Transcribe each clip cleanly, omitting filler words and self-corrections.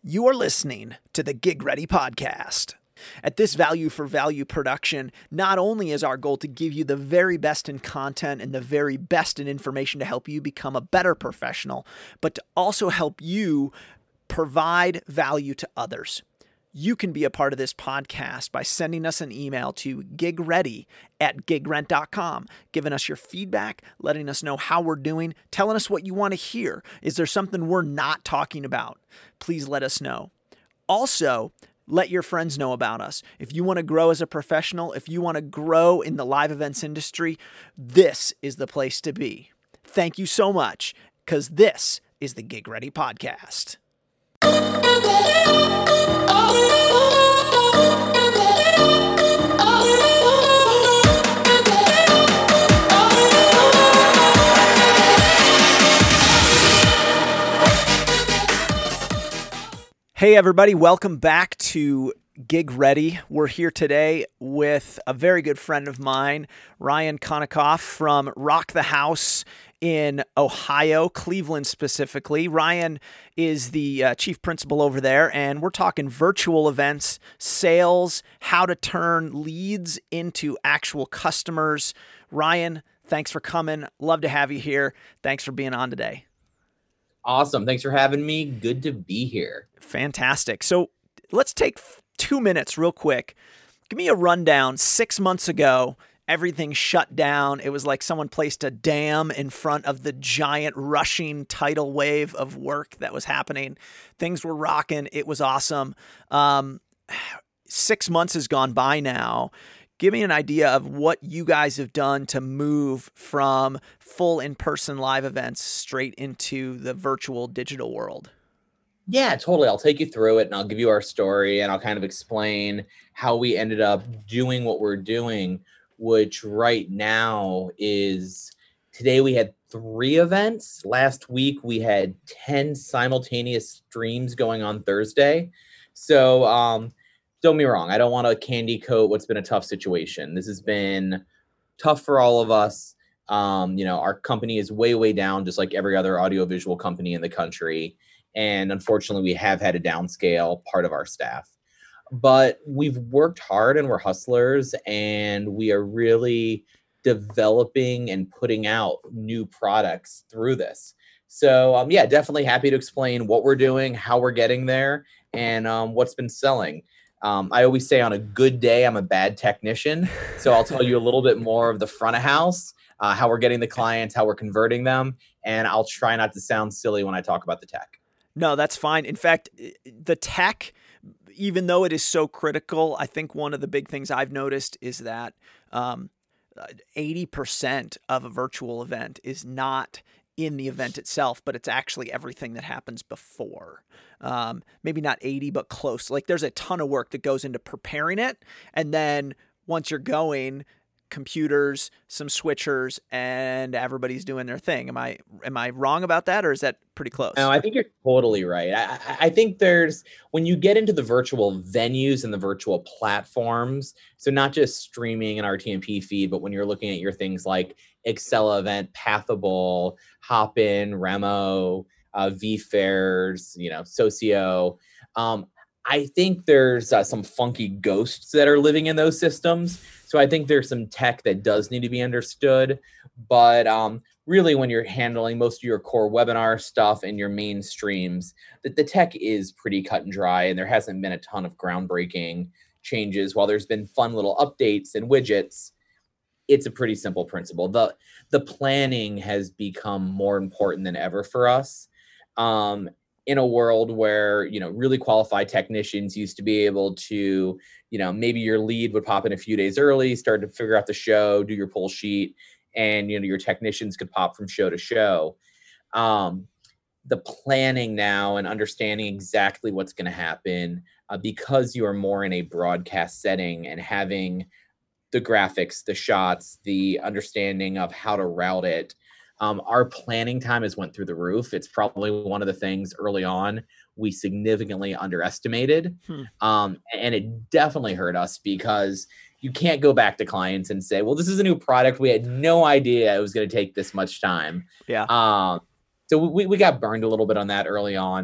You are listening to the Gig Ready Podcast. At this Value for Value production, not only is our goal to give you the very best in content and the very best in information to help you become a better professional, but to also help you provide value to others. You can be a part of this podcast by sending us an email to gigready@gigrent.com, giving us your feedback, letting us know how we're doing, telling us what you want to hear. Is there something we're not talking about? Please let us know. Also, let your friends know about us. If you want to grow as a professional, if you want to grow in the live events industry, this is the place to be. Thank you so much, because this is the Gig Ready Podcast. Hey everybody, welcome back to Gig Ready. We're here today with a very good friend of mine, Ryan Konikoff from Rock the House in Ohio, Cleveland specifically. Ryan is the chief principal over there, and we're talking virtual events, sales, how to turn leads into actual customers. Ryan, thanks for coming. Love to have you here. Thanks for being on today. Awesome. Thanks for having me. Good to be here. Fantastic. So let's take 2 minutes real quick. Give me a rundown. 6 months ago, everything shut down. It was like someone placed a dam in front of the giant rushing tidal wave of work that was happening. Things were rocking. It was awesome. 6 months has gone by now. Give me an idea of what you guys have done to move from full in-person live events straight into the virtual digital world. Yeah, totally. I'll take you through it and I'll give you our story and I'll kind of explain how we ended up doing what we're doing, which right now is today we had 3 events. Last week we had 10 simultaneous streams going on Thursday. So, don't be wrong. I don't want to candy coat what's been a tough situation. This has been tough for all of us. Our company is way, way down, just like every other audiovisual company in the country. And unfortunately, we have had to downscale part of our staff. But we've worked hard and we're hustlers and we are really developing and putting out new products through this. So, definitely happy to explain what we're doing, how we're getting there, and what's been selling. I always say on a good day, I'm a bad technician. So I'll tell you a little bit more of the front of house, how we're getting the clients, how we're converting them. And I'll try not to sound silly when I talk about the tech. No, that's fine. In fact, the tech, even though it is so critical, I think one of the big things I've noticed is that 80% of a virtual event is not in the event itself, but it's actually everything that happens before. Maybe not 80, but close. Like there's a ton of work that goes into preparing it. And then once you're going, computers, some switchers, and everybody's doing their thing. Am I wrong about that, or is that pretty close? No, I think you're totally right. I think when you get into the virtual venues and the virtual platforms, so not just streaming an RTMP feed, but when you're looking at your things like Excel Event, Pathable, Hopin, Remo, vFairs, Socio. I think there's some funky ghosts that are living in those systems. So I think there's some tech that does need to be understood. But really, when you're handling most of your core webinar stuff and your main streams, the tech is pretty cut and dry, and there hasn't been a ton of groundbreaking changes. While there's been fun little updates and widgets, it's a pretty simple principle. The planning has become more important than ever for us. In a world where, really qualified technicians used to be able to, maybe your lead would pop in a few days early, start to figure out the show, do your pull sheet, and, your technicians could pop from show to show. The planning now and understanding exactly what's going to happen because you are more in a broadcast setting and having the graphics, the shots, the understanding of how to route it. Our planning time has went through the roof. It's probably one of the things early on we significantly underestimated. And it definitely hurt us because you can't go back to clients and say, well, this is a new product. We had no idea it was going to take this much time. Yeah. So we got burned a little bit on that early on.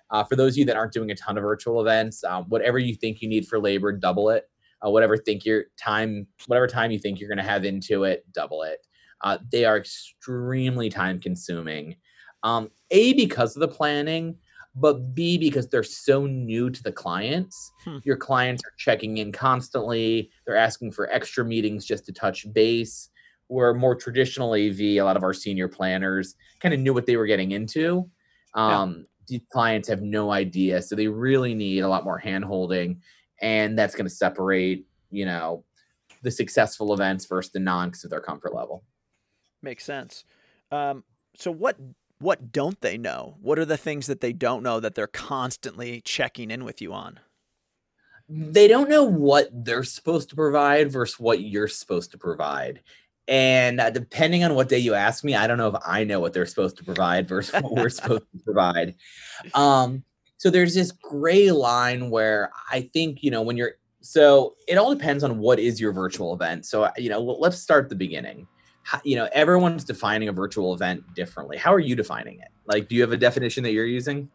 For those of you that aren't doing a ton of virtual events, whatever you think you need for labor, double it. Whatever time you think you're going to have into it, double it. They are extremely time consuming. A, because of the planning, but B, because they're so new to the clients. Your clients are checking in constantly. They're asking for extra meetings just to touch base. Where more traditional AV, a lot of our senior planners kind of knew what they were getting into. These clients have no idea. So they really need a lot more hand-holding. And that's going to separate, the successful events versus the non because of their comfort level. Makes sense. So what don't they know? What are the things that they don't know that they're constantly checking in with you on? They don't know what they're supposed to provide versus what you're supposed to provide. And depending on what day you ask me, I don't know if I know what they're supposed to provide versus what we're supposed to provide. So there's this gray line where I think, so it all depends on what is your virtual event. So, let's start at the beginning. Everyone's defining a virtual event differently. How are you defining it? Like, do you have a definition that you're using?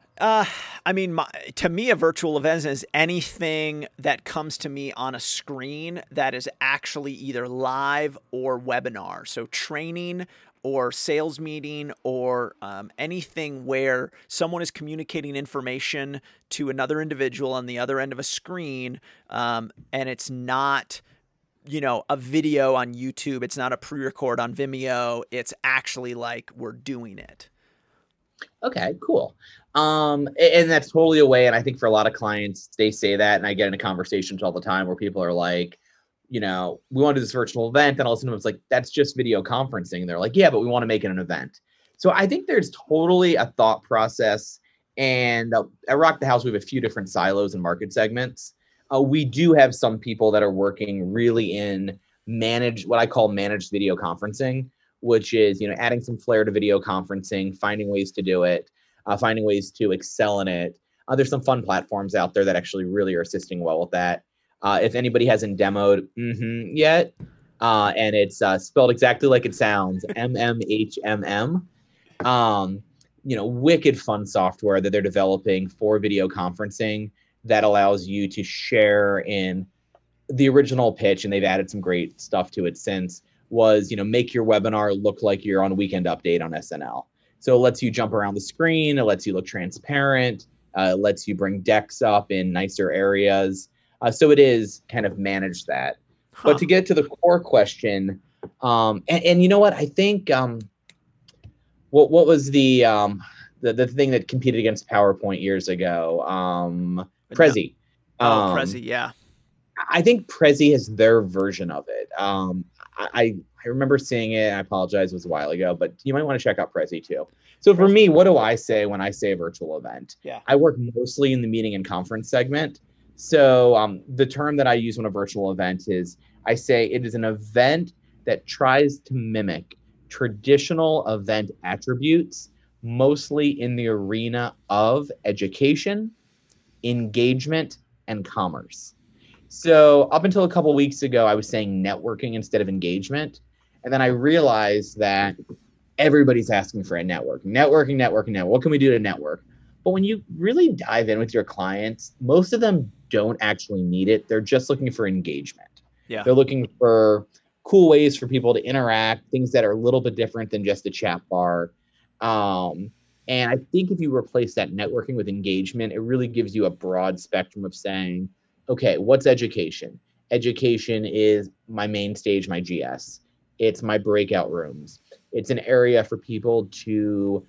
To me, a virtual event is anything that comes to me on a screen that is actually either live or webinar. So training or sales meeting or anything where someone is communicating information to another individual on the other end of a screen, and it's not a video on YouTube. It's not a pre-record on Vimeo. It's actually like we're doing it. Okay, cool. And that's totally a way. And I think for a lot of clients, they say that, and I get into conversations all the time where people are like, we want to do this virtual event. And all of a sudden it's like, that's just video conferencing. And they're like, yeah, but we want to make it an event. So I think there's totally a thought process. And at Rock the House, we have a few different silos and market segments. We do have some people that are working really in what I call managed video conferencing, which is, adding some flair to video conferencing, finding ways to do it, finding ways to excel in it. There's some fun platforms out there that actually really are assisting well with that. If anybody hasn't demoed yet, and it's spelled exactly like it sounds, MMHMM, wicked fun software that they're developing for video conferencing that allows you to share in the original pitch, and they've added some great stuff to it since, was, make your webinar look like you're on Weekend Update on SNL. So it lets you jump around the screen. It lets you look transparent. It lets you bring decks up in nicer areas. So it is kind of managed that. But to get to the core question, and you know what? I think what was the thing that competed against PowerPoint years ago? Prezi. Prezi, yeah. I think Prezi has their version of it. I remember seeing it. I apologize, it was a while ago, but you might want to check out Prezi too. So for me, what do I say when I say a virtual event? Yeah. I work mostly in the meeting and conference segment. So the term that I use when a virtual event is, I say it is an event that tries to mimic traditional event attributes, mostly in the arena of education, engagement, and commerce. So up until a couple of weeks ago, I was saying networking instead of engagement. And then I realized that everybody's asking for a networking. What can we do to network? But when you really dive in with your clients, most of them don't actually need it. They're just looking for engagement. Yeah. They're looking for cool ways for people to interact, things that are a little bit different than just a chat bar. And I think if you replace that networking with engagement, it really gives you a broad spectrum of saying, okay, what's education? Education is my main stage, my GS. It's my breakout rooms. It's an area for people to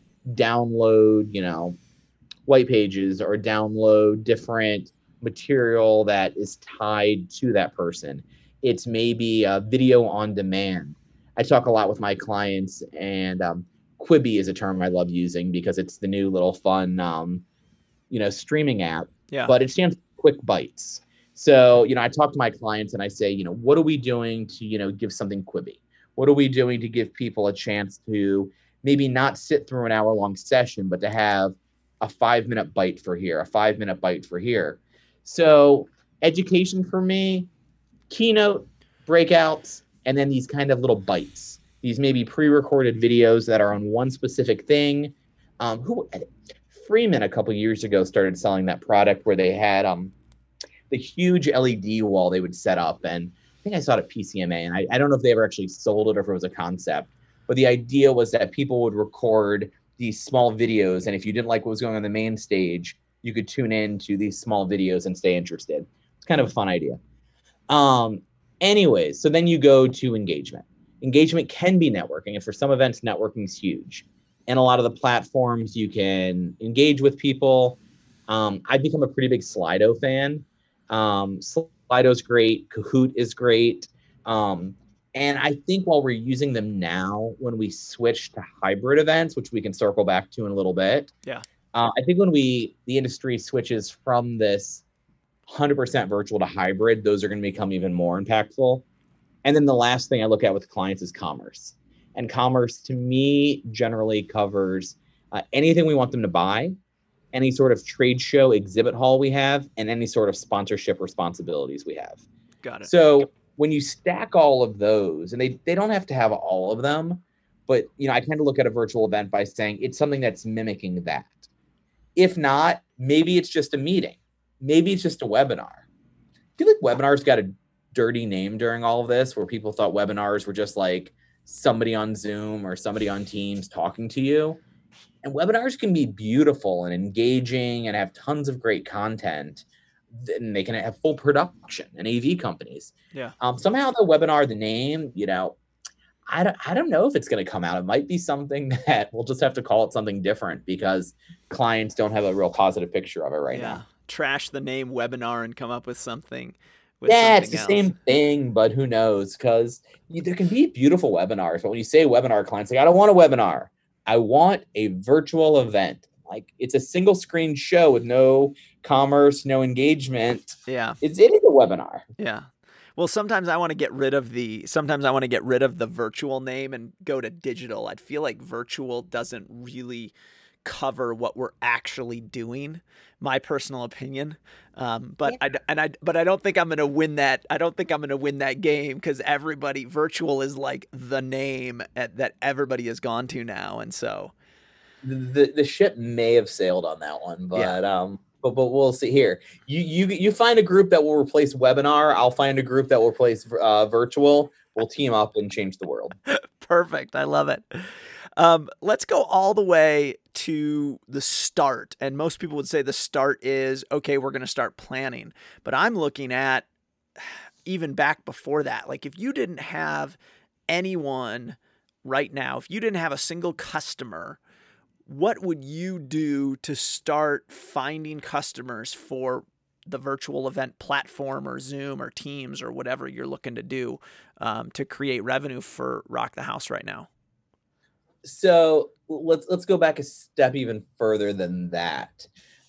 download, white pages or download different material that is tied to that person. It's maybe a video on demand. I talk a lot with my clients, and Quibi is a term I love using because it's the new little fun, streaming app. Yeah. But it stands for Quick Bites. So, I talk to my clients and I say, what are we doing to, give something Quibi? What are we doing to give people a chance to maybe not sit through an hour-long session, but to have a 5-minute bite for here, a 5-minute bite for here? So education for me, keynote, breakouts, and then these kind of little bites. These maybe pre-recorded videos that are on one specific thing. Freeman a couple years ago started selling that product where they had the huge LED wall they would set up. And I think I saw it at PCMA, and I don't know if they ever actually sold it or if it was a concept. But the idea was that people would record these small videos, and if you didn't like what was going on the main stage, you could tune in to these small videos and stay interested. It's kind of a fun idea. Anyways, so then you go to engagement. Engagement can be networking, and for some events, networking is huge. And a lot of the platforms you can engage with people. I've become a pretty big Slido fan. Slido's great. Kahoot is great. And I think while we're using them now, when we switch to hybrid events, which we can circle back to in a little bit, I think when the industry switches from this 100% virtual to hybrid, those are going to become even more impactful. And then the last thing I look at with clients is commerce. And commerce, to me, generally covers anything we want them to buy, any sort of trade show exhibit hall we have, and any sort of sponsorship responsibilities we have. Got it. So when you stack all of those, and they don't have to have all of them, but I kind of look at a virtual event by saying it's something that's mimicking that. If not, maybe it's just a meeting. Maybe it's just a webinar. I feel like webinars got a dirty name during all of this, where people thought webinars were just like somebody on Zoom or somebody on Teams talking to you. And webinars can be beautiful and engaging and have tons of great content. And they can have full production and AV companies. Yeah. Somehow the webinar, the name, I don't know if it's going to come out. It might be something that we'll just have to call it something different because clients don't have a real positive picture of it right now. Trash the name webinar and come up with something. It's the same thing, but who knows? Because there can be beautiful webinars, but when you say webinar, clients say, I don't want a webinar. I want a virtual event. Like, it's a single screen show with no commerce, no engagement. Yeah. It is a webinar. Yeah. Well, sometimes I want to get rid of the virtual name and go to digital. I feel like virtual doesn't really cover what we're actually doing, my personal opinion. But I don't think I'm going to win that. I don't think I'm going to win that game because virtual is like the name that everybody has gone to now. And so the ship may have sailed on that one, but we'll see here. You find a group that will replace webinar. I'll find a group that will replace virtual. We'll team up and change the world. Perfect. I love it. Let's go all the way to the start. And most people would say the start is, okay, we're going to start planning. But I'm looking at even back before that. Like, if you didn't have anyone right now, if you didn't have a single customer, what would you do to start finding customers for the virtual event platform or Zoom or Teams or whatever you're looking to do to create revenue for Rock the House right now? So let's go back a step even further than that.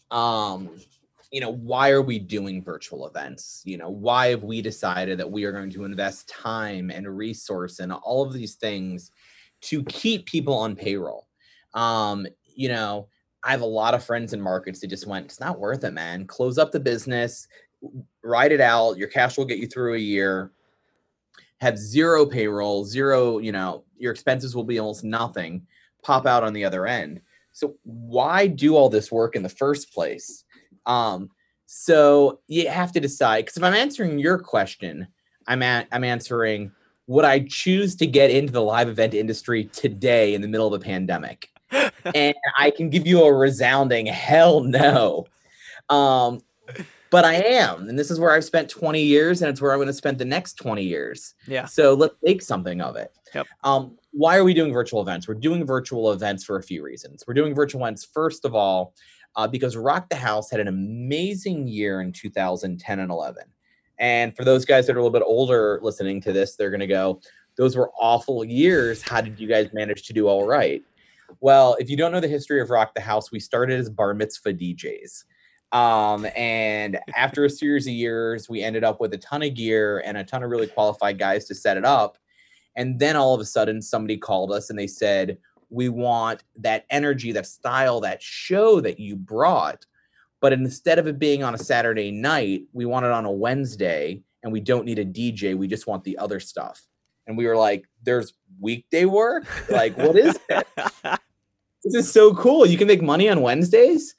Why are we doing virtual events? Why have we decided that we are going to invest time and resource and all of these things to keep people on payroll? I have a lot of friends in markets that just went, it's not worth it, man. Close up the business, ride it out. Your cash will get you through a year. Have zero payroll, zero, your expenses will be almost nothing, pop out on the other end. So why do all this work in the first place? So you have to decide, because if I'm answering your question, I'm answering, would I choose to get into the live event industry today in the middle of a pandemic? And I can give you a resounding hell no. But I am, and this is where I've spent 20 years, and it's where I'm going to spend the next 20 years. Yeah. So let's make something of it. Yep. Why are we doing virtual events? We're doing virtual events for a few reasons. We're doing virtual events, first of all, because Rock the House had an amazing year in 2010 and 11. And for those guys that are a little bit older listening to this, they're going to go, those were awful years. How did you guys manage to do all right? Well, if you don't know the history of Rock the House, we started as bar mitzvah DJs. And after a series of years, we ended up with a ton of gear and a ton of really qualified guys to set it up. And then all of a sudden somebody called us and they said, we want that energy, that style, that show that you brought. But instead of it being on a Saturday night, we want it on a Wednesday, and we don't need a DJ. We just want the other stuff. And we were like, there's weekday work? Like, what is it? this is so cool. You can make money on Wednesdays.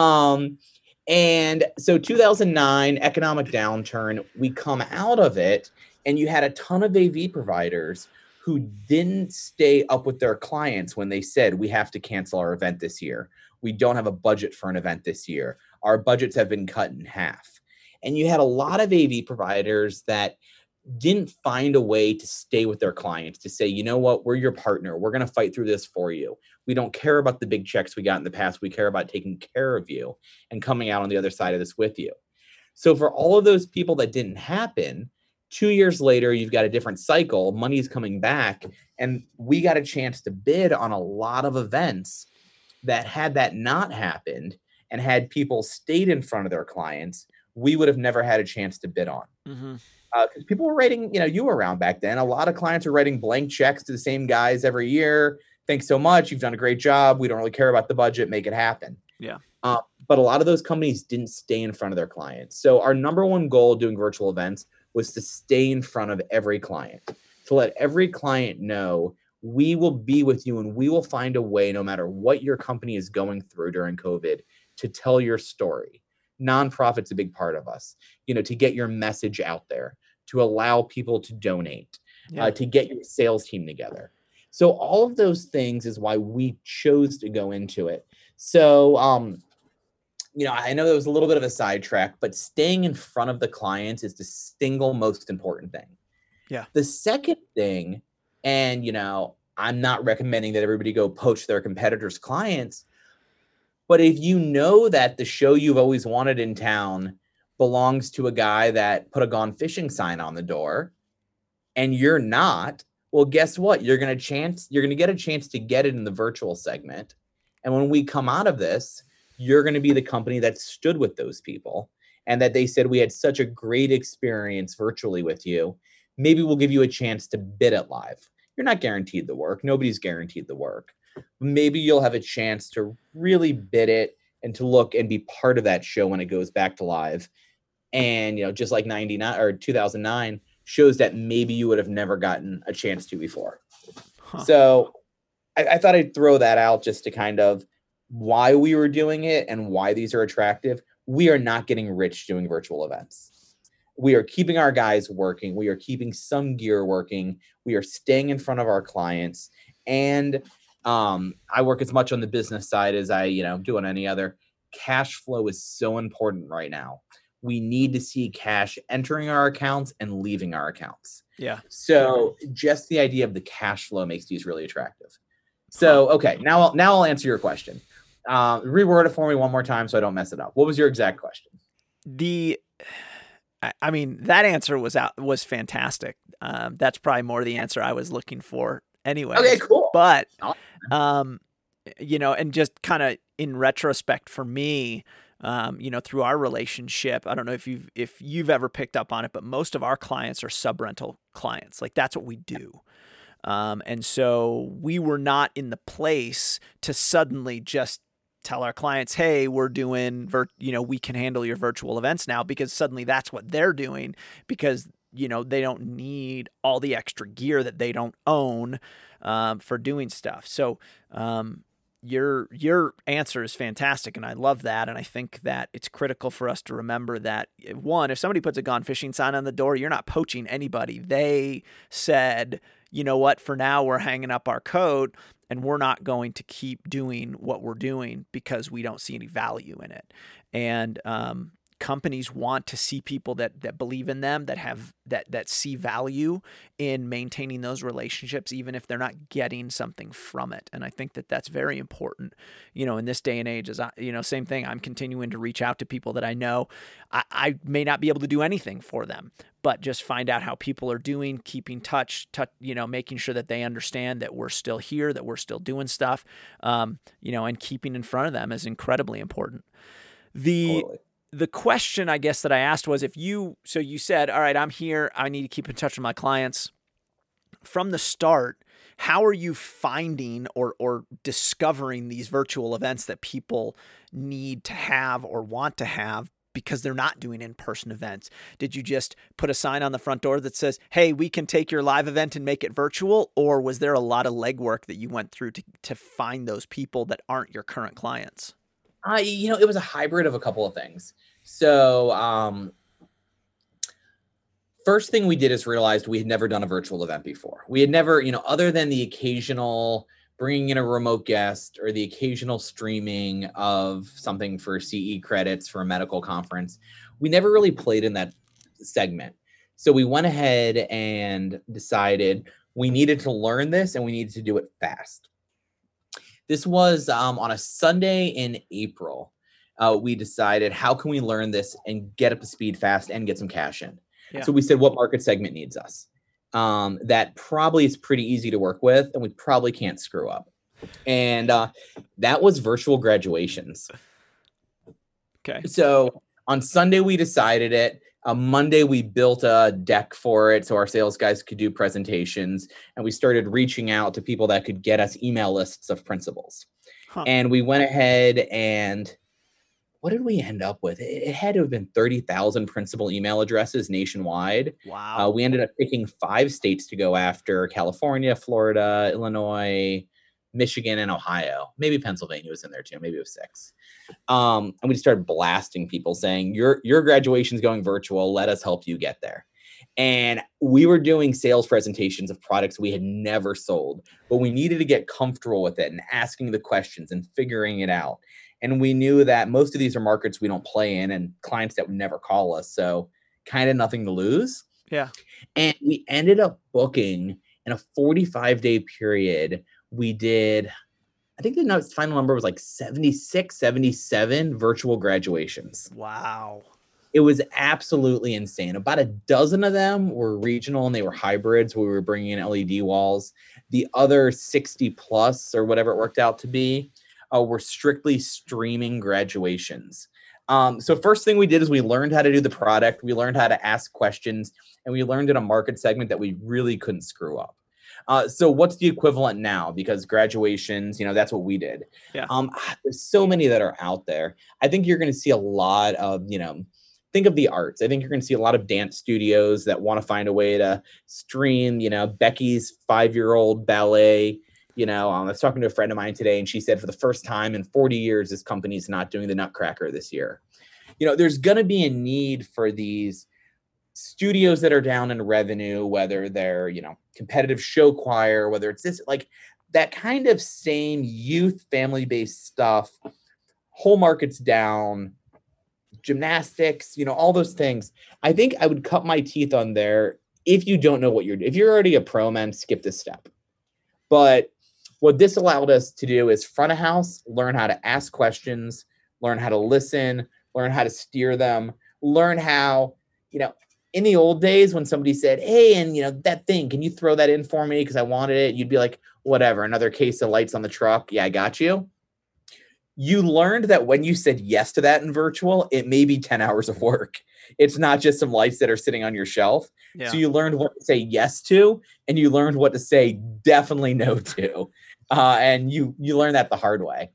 And so 2009 economic downturn, we come out of it, and you had a ton of AV providers who didn't stay up with their clients when they said, we have to cancel our event this year. We don't have a budget for an event this year. Our budgets have been cut in half. And you had a lot of AV providers that didn't find a way to stay with their clients, to say, you know what, we're your partner. We're going to fight through this for you. We don't care about the big checks we got in the past. We care about taking care of you and coming out on the other side of this with you. So for all of those people that didn't happen, 2 years later, you've got a different cycle. Money's coming back. And we got a chance to bid on a lot of events that, had that not happened and had people stayed in front of their clients, we would have never had a chance to bid on. Mm-hmm. Because people were writing, you were around back then. A lot of clients are writing blank checks to the same guys every year. Thanks so much. You've done a great job. We don't really care about the budget. Make it happen. Yeah. But a lot of those companies didn't stay in front of their clients. So our number one goal doing virtual events was to stay in front of every client, to let every client know we will be with you and we will find a way, no matter what your company is going through during COVID, to tell your story. Nonprofit's a big part of us, to get your message out there, to allow people to donate, to get your sales team together. So all of those things is why we chose to go into it. So, I know that was a little bit of a sidetrack, but staying in front of the clients is the single most important thing. Yeah. The second thing, and, I'm not recommending that everybody go poach their competitors' clients, but if you know that the show you've always wanted in town belongs to a guy that put a Gone Fishing sign on the door and you're not, well, guess what? You're going to get a chance to get it in the virtual segment. And when we come out of this, you're going to be the company that stood with those people and that they said, we had such a great experience virtually with you. Maybe we'll give you a chance to bid it live. You're not guaranteed the work. Nobody's guaranteed the work. Maybe you'll have a chance to really bid it and to look and be part of that show when it goes back to live. And, just like 99 or 2009 shows that maybe you would have never gotten a chance to before. Huh. So I thought I'd throw that out just to kind of why we were doing it and why these are attractive. We are not getting rich doing virtual events. We are keeping our guys working. We are keeping some gear working. We are staying in front of our clients. And I work as much on the business side as I, do on any other. Cash flow is so important right now. We need to see cash entering our accounts and leaving our accounts. Yeah. So just the idea of the cash flow makes these really attractive. So, okay, now I'll answer your question. Reword it for me one more time so I don't mess it up. What was your exact question? That answer was fantastic. That's probably more the answer I was looking for anyway. Okay, cool. But, and just kind of in retrospect for me, through our relationship, I don't know if you've ever picked up on it, but most of our clients are sub-rental clients. Like that's what we do. And so we were not in the place to suddenly just tell our clients, hey, we're doing, we can handle your virtual events now, because suddenly that's what they're doing because, they don't need all the extra gear that they don't own, for doing stuff. So, your answer is fantastic. And I love that. And I think that it's critical for us to remember that, one, if somebody puts a Gone Fishing sign on the door, you're not poaching anybody. They said, you know what, for now we're hanging up our coat and we're not going to keep doing what we're doing because we don't see any value in it. And, companies want to see people that believe in them, that see value in maintaining those relationships, even if they're not getting something from it. And I think that that's very important, in this day and age. As same thing. I'm continuing to reach out to people that I know. I may not be able to do anything for them, but just find out how people are doing, keeping touch, making sure that they understand that we're still here, that we're still doing stuff, and keeping in front of them is incredibly important. Totally. The question I guess that I asked was you said, all right, I'm here. I need to keep in touch with my clients. From the start, how are you finding or discovering these virtual events that people need to have or want to have because they're not doing in-person events? Did you just put a sign on the front door that says, hey, we can take your live event and make it virtual? Or was there a lot of legwork that you went through to find those people that aren't your current clients? It was a hybrid of a couple of things. So first thing we did is realized we had never done a virtual event before. We had never, other than the occasional bringing in a remote guest or the occasional streaming of something for CE credits for a medical conference, we never really played in that segment. So we went ahead and decided we needed to learn this and we needed to do it fast. This was on a Sunday in April. We decided, how can we learn this and get up to speed fast and get some cash in? Yeah. So we said, what market segment needs us? That probably is pretty easy to work with and we probably can't screw up. And that was virtual graduations. Okay. So on Sunday, we decided it. Monday, we built a deck for it so our sales guys could do presentations. And we started reaching out to people that could get us email lists of principals. And we went ahead and what did we end up with? It had to have been 30,000 principal email addresses nationwide. Wow. We ended up picking 5 states to go after: California, Florida, Illinois, Michigan, and Ohio. Maybe Pennsylvania was in there too. Maybe it was 6. And we just started blasting people saying, your graduation's going virtual. Let us help you get there. And we were doing sales presentations of products we had never sold, but we needed to get comfortable with it and asking the questions and figuring it out. And we knew that most of these are markets we don't play in and clients that would never call us. So kind of nothing to lose. Yeah. And we ended up booking in a 45-day period. We did, I think the final number was like 76, 77 virtual graduations. Wow. It was absolutely insane. About a dozen of them were regional and they were hybrids where we were bringing in LED walls. The other 60 plus or whatever it worked out to be were strictly streaming graduations. So first thing we did is we learned how to do the product. We learned how to ask questions and we learned in a market segment that we really couldn't screw up. So what's the equivalent now? Because graduations, that's what we did. Yeah. There's so many that are out there. I think you're going to see a lot of, think of the arts. I think you're going to see a lot of dance studios that want to find a way to stream, Becky's 5-year-old ballet. I was talking to a friend of mine today and she said for the first time in 40 years, this company's not doing the Nutcracker this year. There's going to be a need for these studios that are down in revenue, whether they're, competitive show choir, whether it's this, like that kind of same youth family-based stuff, whole markets down, gymnastics, all those things. I think I would cut my teeth on there if you don't know what if you're already a pro, man, skip this step. But what this allowed us to do is front of house, learn how to ask questions, learn how to listen, learn how to steer them, learn how, in the old days when somebody said, hey, and that thing, can you throw that in for me? Because I wanted it. You'd be like, whatever, another case of lights on the truck. Yeah, I got you. You learned that when you said yes to that in virtual, it may be 10 hours of work. It's not just some lights that are sitting on your shelf. Yeah. So you learned what to say yes to, and you learned what to say definitely no to. And you learn that the hard way.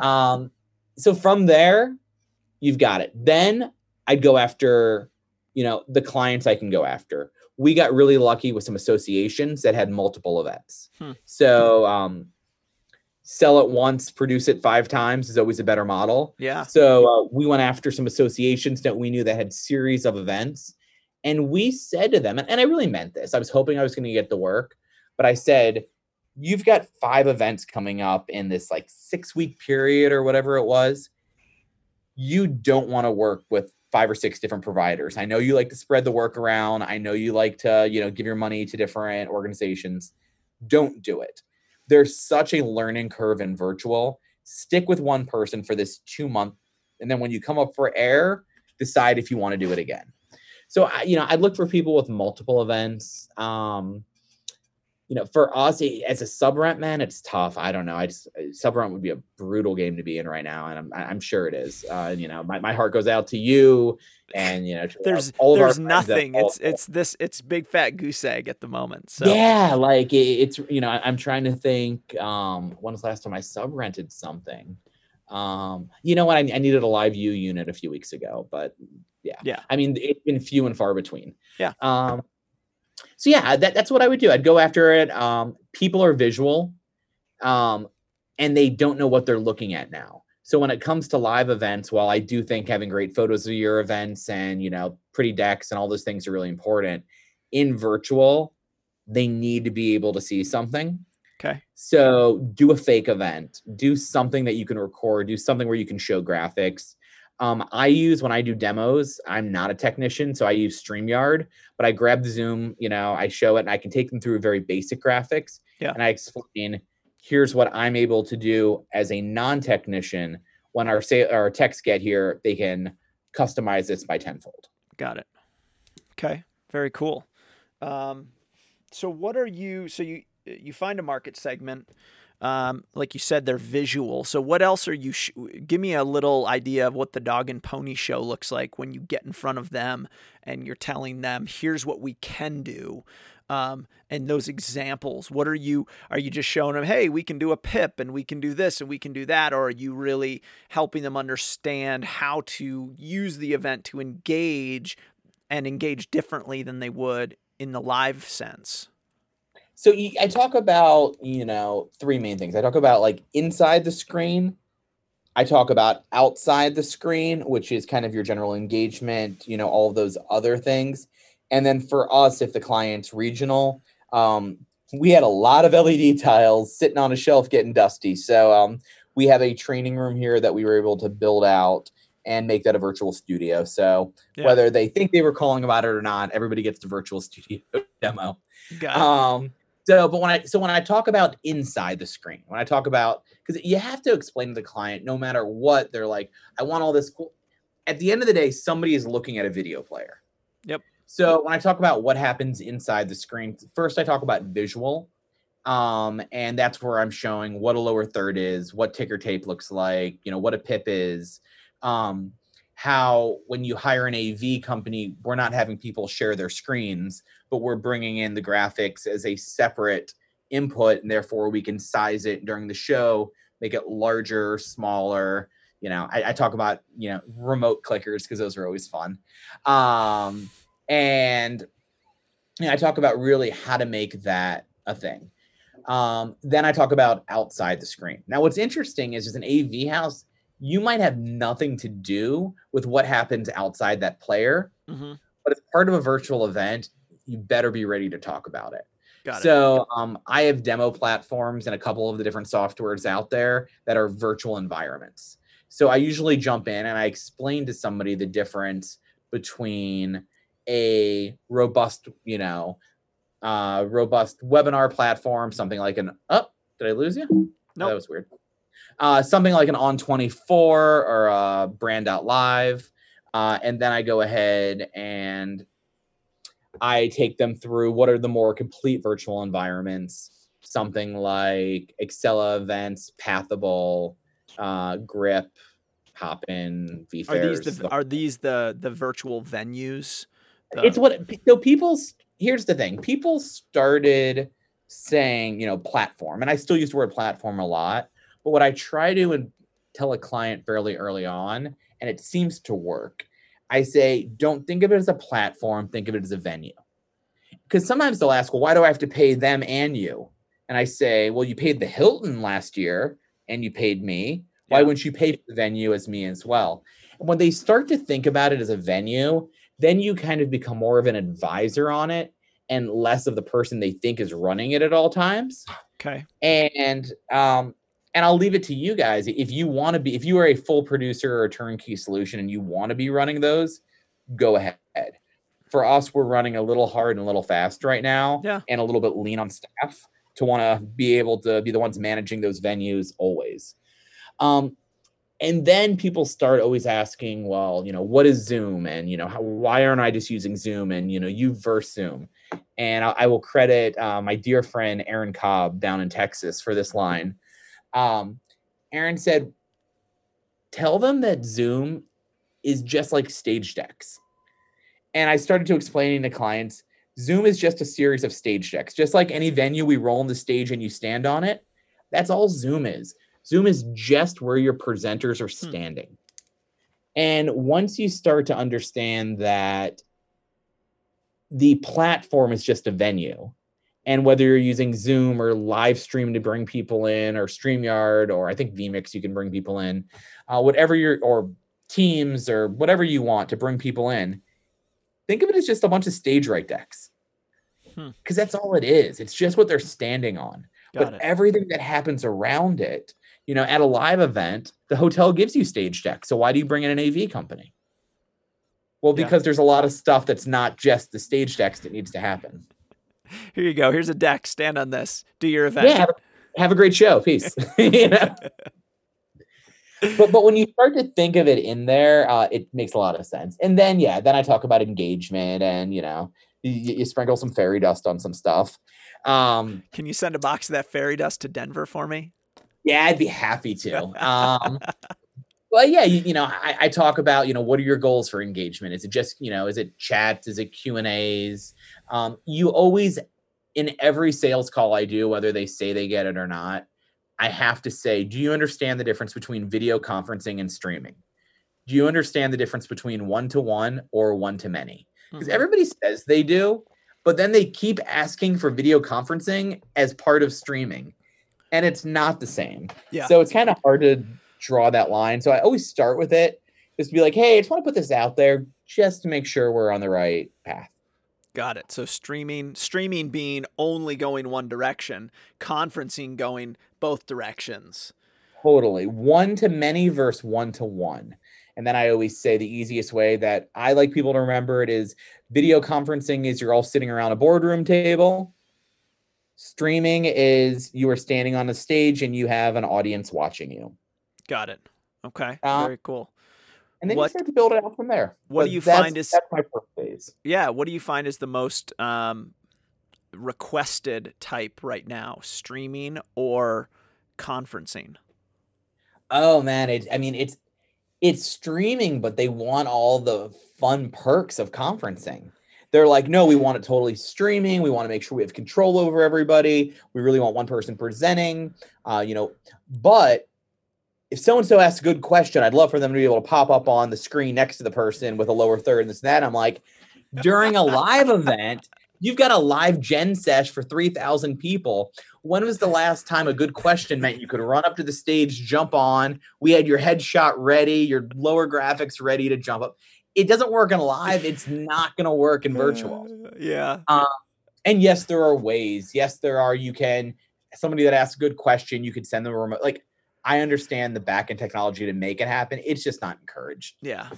So from there, you've got it. Then I'd go after, the clients I can go after. We got really lucky with some associations that had multiple events. So sell it once, produce it 5 times is always a better model. Yeah. So we went after some associations that we knew that had series of events. And we said to them, and I really meant this, I was hoping I was going to get the work, but I said, you've got 5 events coming up in this like 6-week period or whatever it was. You don't want to work with 5 or 6 different providers. I know you like to spread the work around. I know you like to, give your money to different organizations. Don't do it. There's such a learning curve in virtual. Stick with one person for this 2 month. And then when you come up for air, decide if you want to do it again. So, I'd look for people with multiple events. For us as a sub-rent, man, it's tough. I don't know. Sub-rent would be a brutal game to be in right now. And I'm sure it is. My heart goes out to you and, there's nothing. It's big fat goose egg at the moment. So yeah, like it's, I'm trying to think, when was the last time I sub-rented something? You know what? I needed a live view unit a few weeks ago, but Yeah. I mean, it's been few and far between. Yeah. So yeah, that's what I would do. I'd go after it. People are visual, and they don't know what they're looking at now. So when it comes to live events, while I do think having great photos of your events and, pretty decks and all those things are really important, in virtual, they need to be able to see something. Okay. So do a fake event, do something that you can record, do something where you can show graphics. When I do demos, I'm not a technician, so I use StreamYard, but I grab the Zoom, I show it and I can take them through very basic graphics. Yeah. And I explain, here's what I'm able to do as a non-technician. When our techs get here, they can customize this by tenfold. Got it. Okay. Very cool. So what are you, so you find a market segment, like you said, they're visual. So what else are you, give me a little idea of what the Dog and Pony Show looks like when you get in front of them and you're telling them, here's what we can do. And those examples, are you just showing them, hey, we can do a PIP and we can do this and we can do that? Or are you really helping them understand how to use the event to engage differently than they would in the live sense? So I talk about, three main things. I talk about like inside the screen. I talk about outside the screen, which is kind of your general engagement, all of those other things. And then for us, if the client's regional, we had a lot of LED tiles sitting on a shelf getting dusty. So we have a training room here that we were able to build out and make that a virtual studio. So whether they think they were calling about it or not, everybody gets the virtual studio demo. Got it. But when I talk about inside the screen, when I talk about, because you have to explain to the client, no matter what, they're like, I want all this cool. At the end of the day, somebody is looking at a video player. Yep. So when I talk about what happens inside the screen, first I talk about visual. And that's where I'm showing what a lower third is, what ticker tape looks like, what a PIP is, how when you hire an AV company, we're not having people share their screens, but we're bringing in the graphics as a separate input, and therefore we can size it during the show, make it larger, smaller. I talk about, remote clickers because those are always fun. And I talk about really how to make that a thing. Then I talk about outside the screen. Now, what's interesting is as an AV house, you might have nothing to do with what happens outside that player, but as part of a virtual event, you better be ready to talk about it. So I have demo platforms and a couple of the different softwares out there that are virtual environments. So I usually jump in and I explain to somebody the difference between a robust, robust webinar platform, something like did I lose you? No, that was weird. Something like an On24 or Brand.live. And then I go ahead and I take them through what are the more complete virtual environments, something like Excella events, Pathable, Grip, Hopin, vFairs. Are these the virtual venues? Here's the thing. People started saying, platform, and I still use the word platform a lot, but what I try to tell a client fairly early on, and it seems to work, I say, don't think of it as a platform, think of it as a venue. Because sometimes they'll ask, well, why do I have to pay them and you? And I say, well, you paid the Hilton last year and you paid me. Why wouldn't you pay for the venue as me as well? And when they start to think about it as a venue, then you kind of become more of an advisor on it and less of the person they think is running it at all times. Okay. And I'll leave it to you guys. If you are a full producer or a turnkey solution and you want to be running those, go ahead. For us, we're running a little hard and a little fast right now, and a little bit lean on staff to want to be able to be the ones managing those venues always. And then people start always asking, well, what is Zoom? And, why aren't I just using Zoom? And, you versus Zoom. And I will credit my dear friend, Aaron Cobb down in Texas for this line. Aaron said, tell them that Zoom is just like stage decks. And I started to explain to clients, Zoom is just a series of stage decks. Just like any venue, we roll on the stage and you stand on it. That's all Zoom is. Zoom is just where your presenters are standing. And once you start to understand that the platform is just a venue, and whether you're using Zoom or live stream to bring people in, or StreamYard, or I think vMix, you can bring people in, whatever or Teams or whatever you want to bring people in, think of it as just a bunch of stage right decks. Because that's all it is. It's just what they're standing on. But everything that happens around it, at a live event, the hotel gives you stage decks. So why do you bring in an AV company? Well, because there's a lot of stuff that's not just the stage decks that needs to happen. Here you go. Here's a deck. Stand on this. Do your event. Yeah, have a great show. Peace. But when you start to think of it in there, it makes a lot of sense. And then I talk about engagement, and you sprinkle some fairy dust on some stuff. Can you send a box of that fairy dust to Denver for me? Yeah, I'd be happy to. Well, yeah, I talk about, what are your goals for engagement? Is it just, is it chats? Is it Q&As? You always, in every sales call I do, whether they say they get it or not, I have to say, do you understand the difference between video conferencing and streaming? Do you understand the difference between one-to-one or one-to-many? Because everybody says they do, but then they keep asking for video conferencing as part of streaming, and it's not the same. Yeah. So it's kind of hard to draw that line. So I always start with it, just to be like, hey, I just want to put this out there just to make sure we're on the right path. Got it. So streaming being only going one direction, conferencing going both directions. Totally. One-to-many versus one-to-one. And then I always say the easiest way that I like people to remember it is video conferencing is you're all sitting around a boardroom table. Streaming is you are standing on a stage and you have an audience watching you. Got it. Okay. Very cool. And then you start to build it out from there. What do you find is that's my first phase? Yeah. What do you find is the most requested type right now? Streaming or conferencing? Oh man, it's streaming, but they want all the fun perks of conferencing. They're like, no, we want it totally streaming. We want to make sure we have control over everybody. We really want one person presenting, but if so-and-so asks a good question, I'd love for them to be able to pop up on the screen next to the person with a lower third and this and that. I'm like, during a live event, you've got a live gen sesh for 3,000 people. When was the last time a good question meant you could run up to the stage, jump on, we had your headshot ready, your lower graphics ready to jump up? It doesn't work in live. It's not going to work in virtual. Yeah. And yes, there are ways. Yes, there are. Somebody that asks a good question, you could send them a remote. Like, I understand the back end technology to make it happen. It's just not encouraged. Yeah.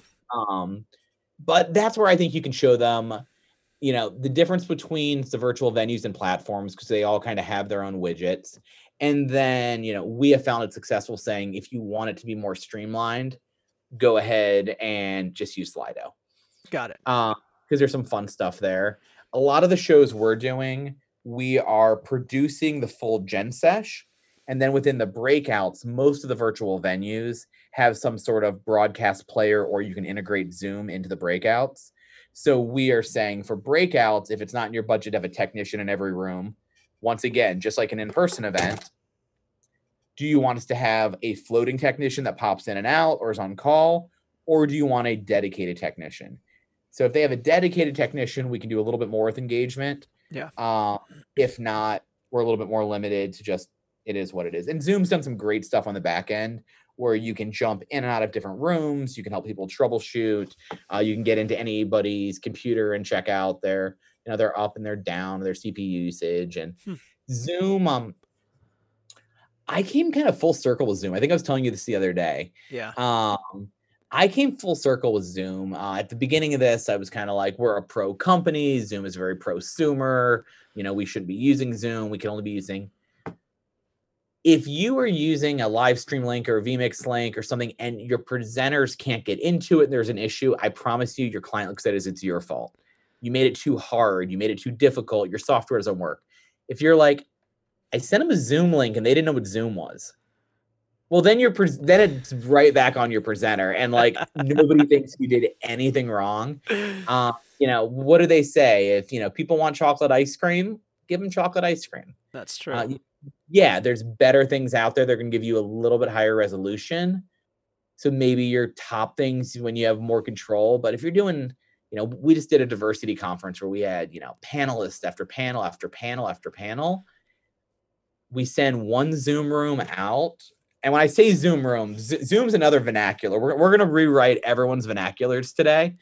But that's where I think you can show them, the difference between the virtual venues and platforms, because they all kind of have their own widgets. And then, we have found it successful saying, if you want it to be more streamlined, go ahead and just use Slido. Got it. Because there's some fun stuff there. A lot of the shows we're doing, we are producing the full gen sesh. And then within the breakouts, most of the virtual venues have some sort of broadcast player, or you can integrate Zoom into the breakouts. So we are saying for breakouts, if it's not in your budget to have a technician in every room, once again, just like an in-person event, do you want us to have a floating technician that pops in and out or is on call, or do you want a dedicated technician? So if they have a dedicated technician, we can do a little bit more with engagement. Yeah. If not, we're a little bit more limited to just, it is what it is. And Zoom's done some great stuff on the back end where you can jump in and out of different rooms. You can help people troubleshoot. You can get into anybody's computer and check out their up and they're down, their CPU usage. And Zoom, I came kind of full circle with Zoom. I think I was telling you this the other day. Yeah. I came full circle with Zoom. At the beginning of this, I was kind of like, we're a pro company. Zoom is very prosumer. We shouldn't be using Zoom. We can only be using. If you are using a live stream link or a vMix link or something and your presenters can't get into it and there's an issue, I promise you, your client looks at it as it's your fault. You made it too hard. You made it too difficult. Your software doesn't work. If you're like, I sent them a Zoom link and they didn't know what Zoom was. Well, then then it's right back on your presenter, and like nobody thinks you did anything wrong. What do they say? If people want chocolate ice cream, give them chocolate ice cream. That's true. Yeah, there's better things out there. They're going to give you a little bit higher resolution. So maybe your top things when you have more control. But if you're doing, we just did a diversity conference where we had, panelists after panel after panel after panel. We send one Zoom room out. And when I say Zoom room, Zoom's another vernacular. We're going to rewrite everyone's vernaculars today.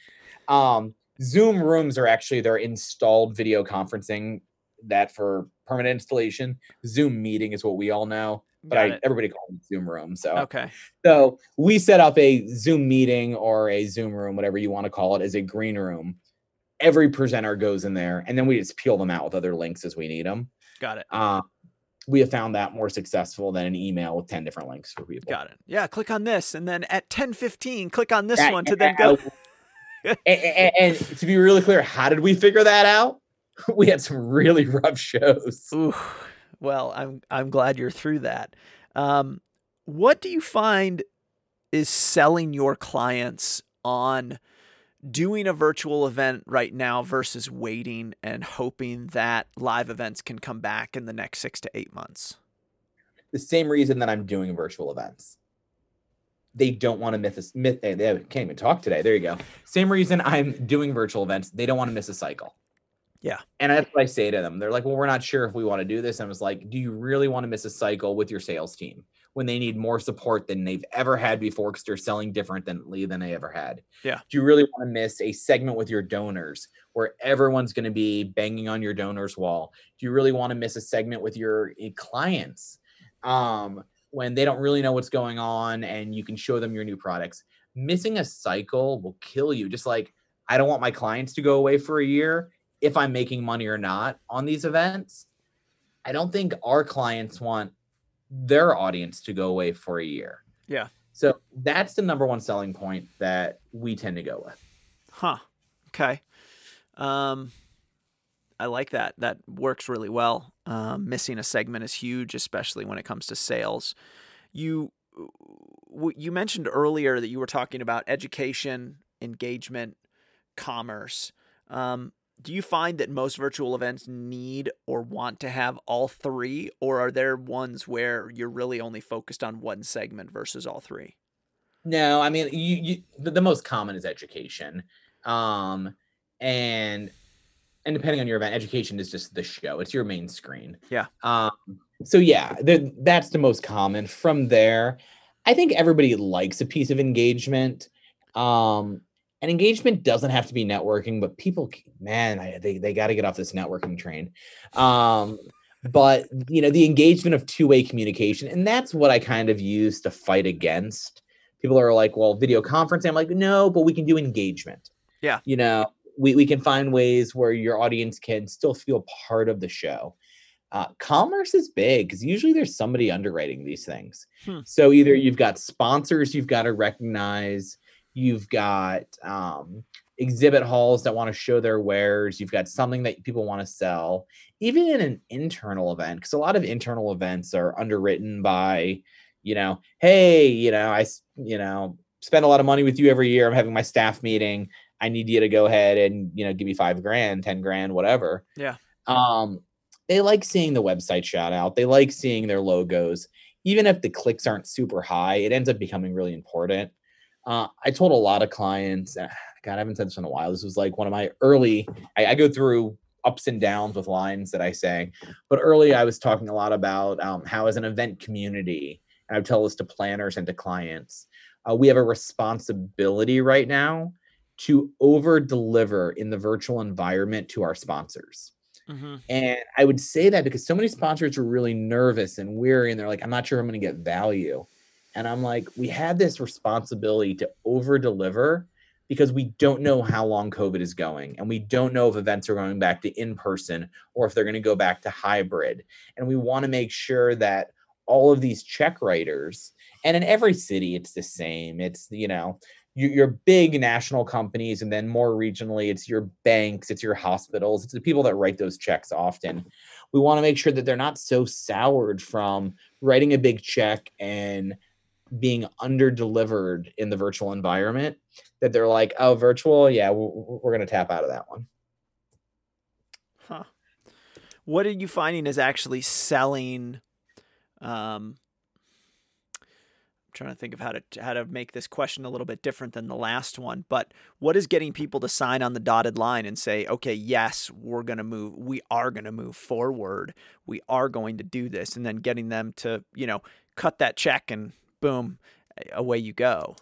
Zoom rooms are actually their installed video conferencing that for permanent installation. Zoom meeting is what we all know, but everybody calls it Zoom room. So we set up a Zoom meeting or a Zoom room, whatever you want to call it, as a green room. Every presenter goes in there, and then we just peel them out with other links as we need them. Got it. We have found that more successful than an email with 10 different links for people. Got it. Yeah, click on this, and then at 10:15, click on this one to then go. And to be really clear, how did we figure that out? We had some really rough shows. Ooh, well, I'm glad you're through that. What do you find is selling your clients on doing a virtual event right now versus waiting and hoping that live events can come back in the next 6 to 8 months? The same reason that I'm doing virtual events. They don't want to miss. They can't even talk today. There you go. Same reason I'm doing virtual events. They don't want to miss a cycle. Yeah. And that's what I say to them. They're like, well, we're not sure if we want to do this. And I was like, do you really want to miss a cycle with your sales team when they need more support than they've ever had before because they're selling differently than they ever had? Yeah. Do you really want to miss a segment with your donors where everyone's going to be banging on your donors wall? Do you really want to miss a segment with your clients when they don't really know what's going on and you can show them your new products? Missing a cycle will kill you. Just like I don't want my clients to go away for a year if I'm making money or not on these events. I don't think our clients want their audience to go away for a year. Yeah. So that's the number one selling point that we tend to go with. Huh. Okay. I like that. That works really well. Missing a segment is huge, especially when it comes to sales. You mentioned earlier that you were talking about education, engagement, commerce. Do you find that most virtual events need or want to have all three, or are there ones where you're really only focused on one segment versus all three? No, I mean, the most common is education. And depending on your event, education is just the show. It's your main screen. Yeah. So yeah, that's the most common. From there, I think everybody likes a piece of engagement. And engagement doesn't have to be networking, but people, man, they got to get off this networking train. But the engagement of two-way communication, and that's what I kind of use to fight against. People are like, well, video conferencing. I'm like, no, but we can do engagement. Yeah. We can find ways where your audience can still feel part of the show. Commerce is big because usually there's somebody underwriting these things. So either you've got sponsors you've got to recognize, you've got exhibit halls that want to show their wares, you've got something that people want to sell, even in an internal event, because a lot of internal events are underwritten by, hey, I spend a lot of money with you every year. I'm having my staff meeting. I need you to go ahead and, give me $5,000, $10,000, whatever. Yeah. They like seeing the website shout out. They like seeing their logos. Even if the clicks aren't super high, it ends up becoming really important. I told a lot of clients, God, I haven't said this in a while. This was like one of my early, I go through ups and downs with lines that I say, but early I was talking a lot about how as an event community, and I would tell this to planners and to clients, we have a responsibility right now to over deliver in the virtual environment to our sponsors. Mm-hmm. And I would say that because so many sponsors are really nervous and weary, and they're like, I'm not sure I'm going to get value. And I'm like, we had this responsibility to over deliver because we don't know how long COVID is going. And we don't know if events are going back to in-person or if they're going to go back to hybrid. And we want to make sure that all of these check writers, and in every city, it's the same. It's, your big national companies, and then more regionally, it's your banks, it's your hospitals, it's the people that write those checks often. We want to make sure that they're not so soured from writing a big check and being under-delivered in the virtual environment that they're like, oh, virtual? Yeah, we're going to tap out of that one. Huh. What are you finding is actually selling I'm trying to think of how to make this question a little bit different than the last one, but what is getting people to sign on the dotted line and say, okay, yes, we are going to move forward. We are going to do this. And then getting them to, cut that check and boom, away you go.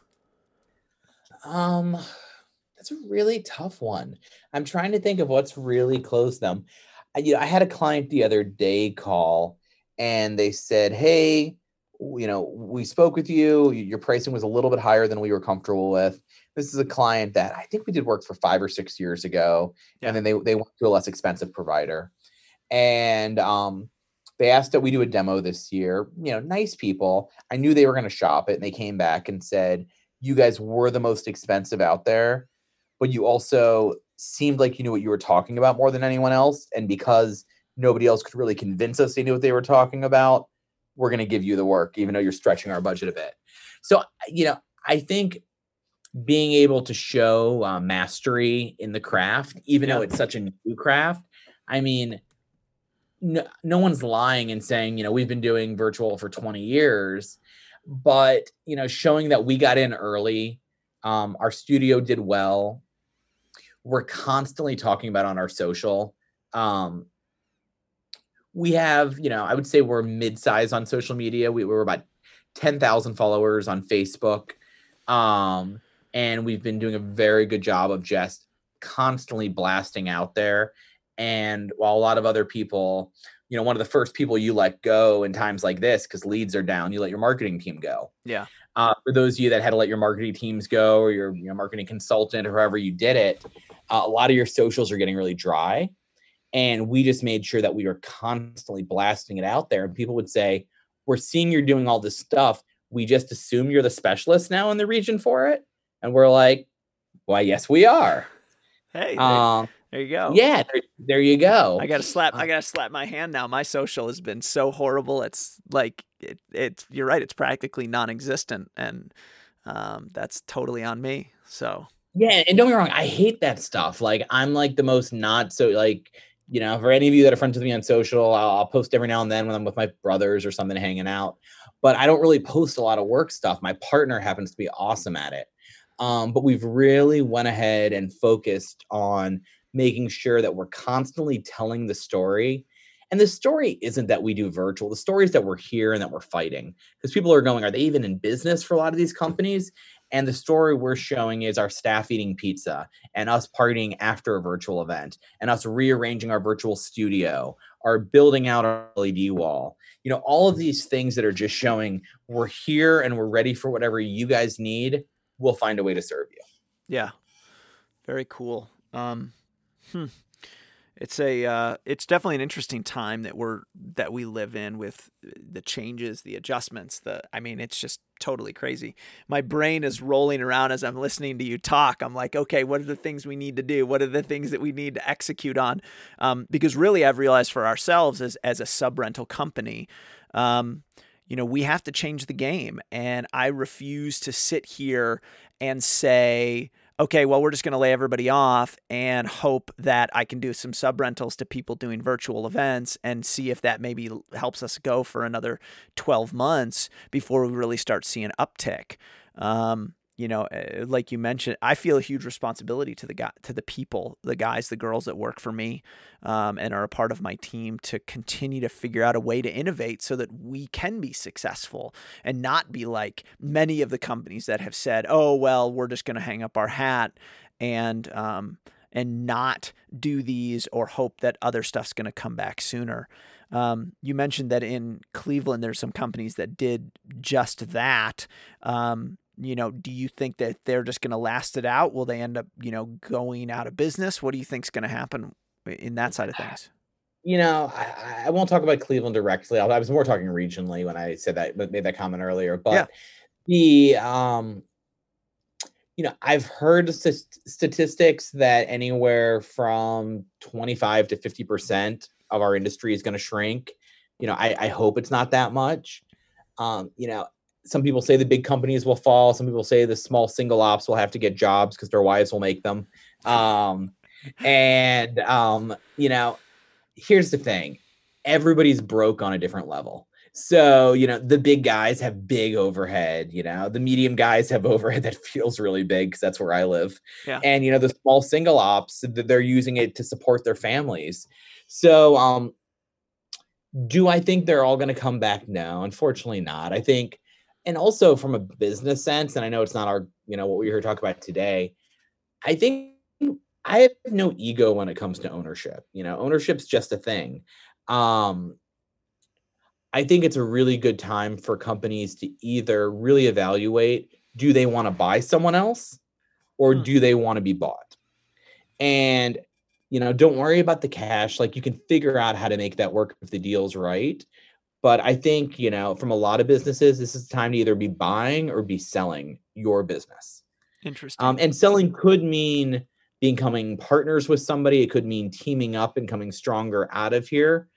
That's a really tough one. I'm trying to think of what's really close to them. I had a client the other day call and they said, hey, we spoke with you. Your pricing was a little bit higher than we were comfortable with. This is a client that I think we did work for 5 or 6 years ago. Yeah. And then they went to a less expensive provider. And they asked that we do a demo this year. Nice people. I knew they were going to shop it. And they came back and said, you guys were the most expensive out there, but you also seemed like you knew what you were talking about more than anyone else. And because nobody else could really convince us they knew what they were talking about, we're going to give you the work, even though you're stretching our budget a bit. So, I think being able to show mastery in the craft, even though it's such a new craft, I mean, no one's lying and saying, we've been doing virtual for 20 years, but, showing that we got in early, our studio did well. We're constantly talking about on our social. We have, I would say we're mid-size on social media. We're about 10,000 followers on Facebook. And we've been doing a very good job of just constantly blasting out there. And while a lot of other people, one of the first people you let go in times like this, because leads are down, you let your marketing team go. Yeah. For those of you that had to let your marketing teams go, or your marketing consultant, or however you did it, a lot of your socials are getting really dry. And we just made sure that we were constantly blasting it out there. And people would say, we're seeing you're doing all this stuff. We just assume you're the specialist now in the region for it. And we're like, why, yes, we are. Hey, there you go. Yeah, there you go. I gotta slap my hand now. My social has been so horrible. It's like you're right. It's practically non-existent, and that's totally on me. So yeah, and don't get me wrong, I hate that stuff. Like I'm like the most not so like. For any of you that are friends with me on social, I'll post every now and then when I'm with my brothers or something hanging out. But I don't really post a lot of work stuff. My partner happens to be awesome at it. But we've really went ahead and focused on making sure that we're constantly telling the story. And the story isn't that we do virtual. The story is that we're here and that we're fighting. Because people are going, are they even in business for a lot of these companies? And the story we're showing is our staff eating pizza and us partying after a virtual event and us rearranging our virtual studio, our building out our LED wall. All of these things that are just showing we're here and we're ready for whatever you guys need. We'll find a way to serve you. Yeah. Very cool. It's definitely an interesting time that we live in with the changes, the adjustments. It's just totally crazy. My brain is rolling around as I'm listening to you talk. I'm like, okay, what are the things we need to do? What are the things that we need to execute on? Because really, I've realized for ourselves as a sub-rental company, we have to change the game. And I refuse to sit here and say, okay, well, we're just going to lay everybody off and hope that I can do some sub-rentals to people doing virtual events and see if that maybe helps us go for another 12 months before we really start seeing uptick. Like you mentioned, I feel a huge responsibility to the people, the guys, the girls that work for me, and are a part of my team to continue to figure out a way to innovate so that we can be successful and not be like many of the companies that have said, oh, well, we're just going to hang up our hat and not do these or hope that other stuff's going to come back sooner. You mentioned that in Cleveland, there's some companies that did just that. Do you think that they're just going to last it out? Will they end up, going out of business? What do you think is going to happen in that side of things? I won't talk about Cleveland directly. I was more talking regionally when I said that, made that comment earlier. But I've heard statistics that anywhere from 25 to 50% of our industry is going to shrink. I hope it's not that much. Some people say the big companies will fall. Some people say the small single ops will have to get jobs because their wives will make them. Here's the thing. Everybody's broke on a different level. So, the big guys have big overhead, the medium guys have overhead that feels really big because that's where I live. Yeah. And, the small single ops, they're using it to support their families. So, do I think they're all going to come back? No, unfortunately not. I think, and also from a business sense, and I know it's not our, what we're here to talk about today. I think I have no ego when it comes to ownership. Ownership's just a thing. I think it's a really good time for companies to either really evaluate, do they want to buy someone else or do they want to be bought? And, don't worry about the cash. Like, you can figure out how to make that work if the deal's right. But I think, from a lot of businesses, this is time to either be buying or be selling your business. Interesting. And selling could mean becoming partners with somebody. It could mean teaming up and coming stronger out of here.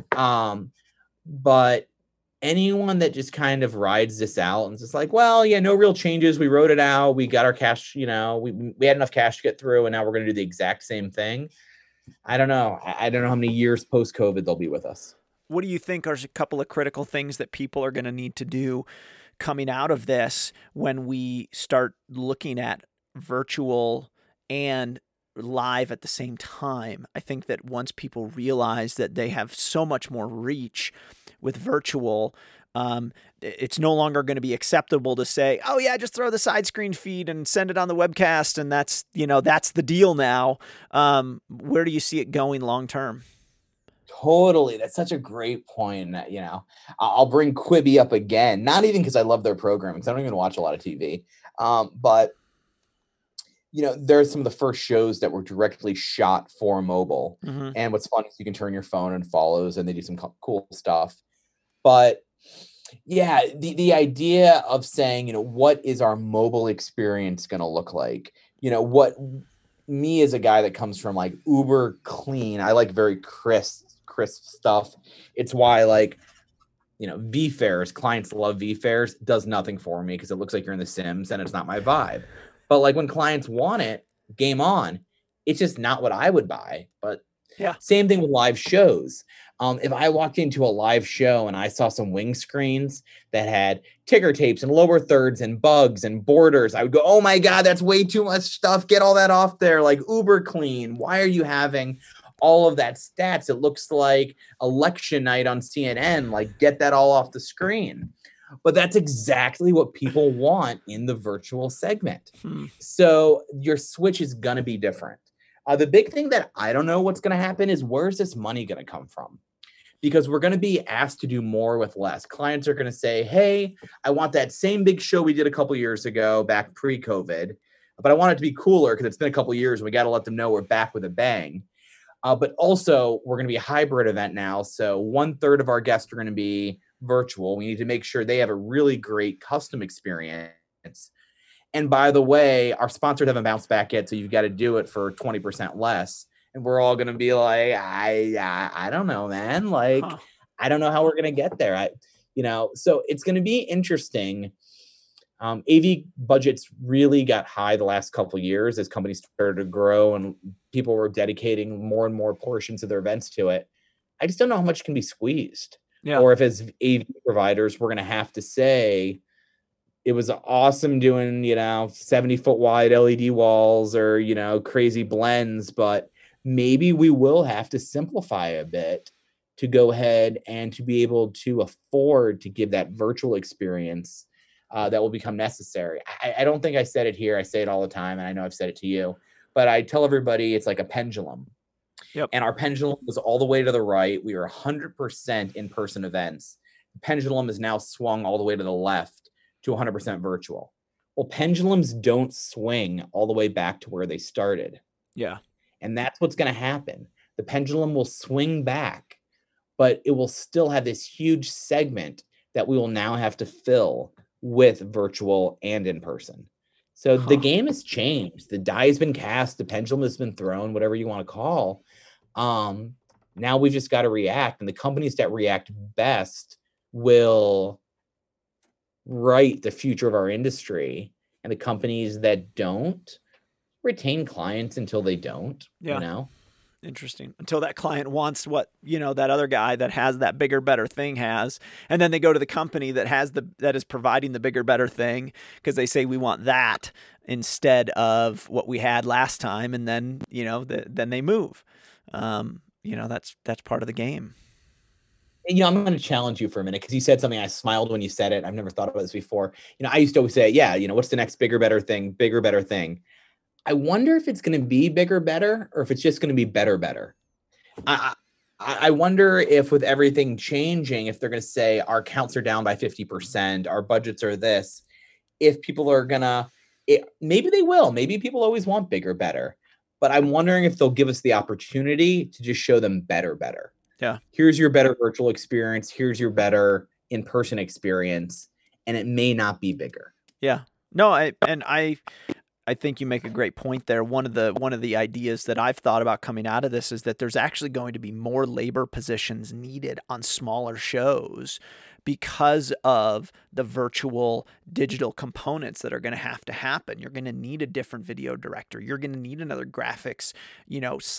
But anyone that just kind of rides this out and just like, well, yeah, no real changes. We wrote it out. We got our cash, we had enough cash to get through, and now we're going to do the exact same thing. I don't know. I don't know how many years post-COVID they'll be with us. What do you think are a couple of critical things that people are going to need to do coming out of this when we start looking at virtual and live at the same time? I think that once people realize that they have so much more reach with virtual, it's no longer going to be acceptable to say, oh yeah, just throw the side screen feed and send it on the webcast. And that's the deal now. Where do you see it going long term? Totally. That's such a great point. I'll bring Quibi up again, not even because I love their programming, because I don't even watch a lot of TV. But there's some of the first shows that were directly shot for mobile. Mm-hmm. And what's fun is you can turn your phone and follows, and they do some cool stuff. But yeah, the idea of saying, what is our mobile experience going to look like? What me as a guy that comes from like uber clean, I like very crisp stuff. It's why VFairs, clients love VFairs, does nothing for me because it looks like you're in The Sims and it's not my vibe. But like when clients want it, game on. It's just not what I would buy. But yeah, same thing with live shows. If I walked into a live show and I saw some wing screens that had ticker tapes and lower thirds and bugs and borders, I would go, oh my God, that's way too much stuff. Get all that off there. Like uber clean. Why are you having all of that stats? It looks like election night on CNN. Like, get that all off the screen. But that's exactly what people want in the virtual segment. So your switch is going to be different. The big thing that I don't know what's going to happen is, where's this money going to come from? Because we're going to be asked to do more with less. Clients are going to say, hey, I want that same big show we did a couple years ago back pre-COVID, but I want it to be cooler because it's been a couple years and we got to let them know we're back with a bang. But also, we're going to be a hybrid event now. So 1/3 of our guests are going to be virtual. We need to make sure they have a really great custom experience. And by the way, our sponsors haven't bounced back yet, so you've got to do it for 20% less. And we're all going to be like, I don't know, man. Like, I don't know how we're going to get there. So it's going to be interesting. AV budgets really got high the last couple of years as companies started to grow and people were dedicating more and more portions of their events to it. I just don't know how much can be squeezed. Yeah. Or if as AV providers, we're going to have to say, it was awesome doing, 70-foot wide LED walls or, crazy blends, but maybe we will have to simplify a bit to go ahead and to be able to afford to give that virtual experience that will become necessary. I don't think I said it here. I say it all the time, and I know I've said it to you, but I tell everybody it's like a pendulum. Yep. And our pendulum was all the way to the right. We were 100% in-person events. The pendulum is now swung all the way to the left to 100% virtual. Well, pendulums don't swing all the way back to where they started. Yeah. And that's what's going to happen. The pendulum will swing back, but it will still have this huge segment that we will now have to fill with virtual and in person. So the game has changed. The die has been cast. The pendulum has been thrown, whatever you want to call. Now we've just got to react. And the companies that react best will write the future of our industry. And the companies that don't retain clients until they don't, Yeah. Interesting. Until that client wants what, that other guy that has that bigger, better thing has. And then they go to the company that is providing the bigger, better thing because they say we want that instead of what we had last time. And then, then they move. That's part of the game. And, I'm going to challenge you for a minute because you said something. I smiled when you said it. I've never thought about this before. I used to always say, yeah, what's the next bigger, better thing? Bigger, better thing. I wonder if it's going to be bigger, better, or if it's just going to be better, better. I wonder if with everything changing, if they're going to say our counts are down by 50%, our budgets are this, if people are going to, maybe they will. Maybe people always want bigger, better. But I'm wondering if they'll give us the opportunity to just show them better, better. Yeah. Here's your better virtual experience. Here's your better in-person experience. And it may not be bigger. Yeah. No, I think you make a great point there. One of the ideas that I've thought about coming out of this is that there's actually going to be more labor positions needed on smaller shows because of the virtual digital components that are going to have to happen. You're going to need a different video director. You're going to need another graphics, /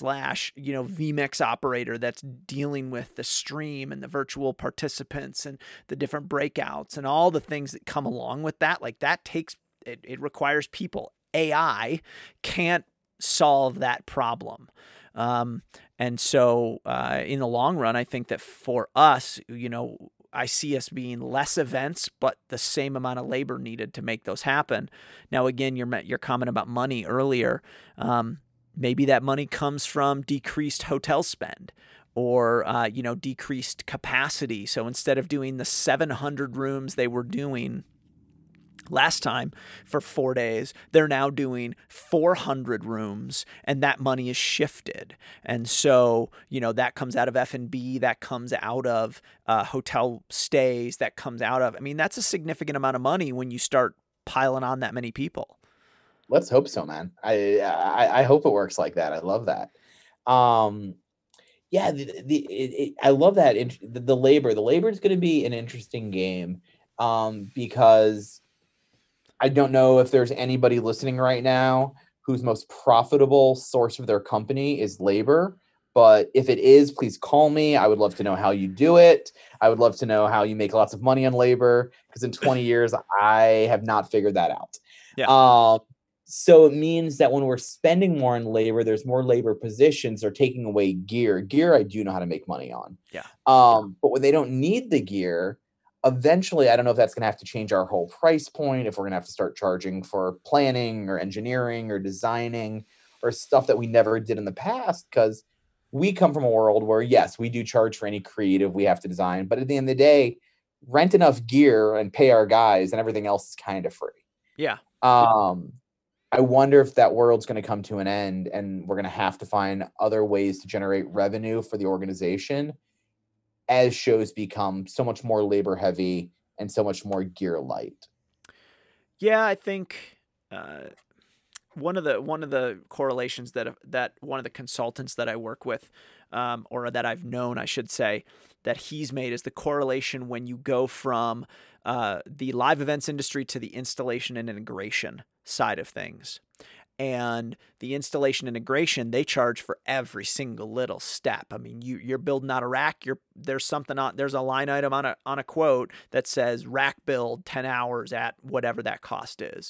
vMix operator that's dealing with the stream and the virtual participants and the different breakouts and all the things that come along with that. Like that it requires people. AI can't solve that problem. And so in the long run, I think that for us, I see us being less events, but the same amount of labor needed to make those happen. Now, again, your comment about money earlier, maybe that money comes from decreased hotel spend or, decreased capacity. So instead of doing the 700 rooms they were doing last time for 4 days, they're now doing 400 rooms, and that money is shifted. And so, that comes out of F&B, that comes out of hotel stays, that comes out of, that's a significant amount of money when you start piling on that many people. Let's hope so, man. I hope it works like that. I love that. Yeah, I love that. The labor is going to be an interesting game because I don't know if there's anybody listening right now whose most profitable source of their company is labor. But if it is, please call me. I would love to know how you do it. I would love to know how you make lots of money on labor because in 20 years, I have not figured that out. Yeah. So it means that when we're spending more on labor, there's more labor positions or taking away gear. Gear, I do know how to make money on. Yeah. But when they don't need the gear, eventually, I don't know if that's going to have to change our whole price point, if we're going to have to start charging for planning or engineering or designing or stuff that we never did in the past, because we come from a world where, yes, we do charge for any creative we have to design. But at the end of the day, rent enough gear and pay our guys and everything else is kind of free. Yeah. I wonder if that world's going to come to an end and we're going to have to find other ways to generate revenue for the organization as shows become so much more labor heavy and so much more gear light. Yeah, I think one of the correlations that one of the consultants that I work with, or that I've known, I should say, that he's made is the correlation when you go from the live events industry to the installation and integration side of things. And the installation integration, they charge for every single little step. You're building out a rack. There's a line item on a quote that says rack build 10 hours at whatever that cost is.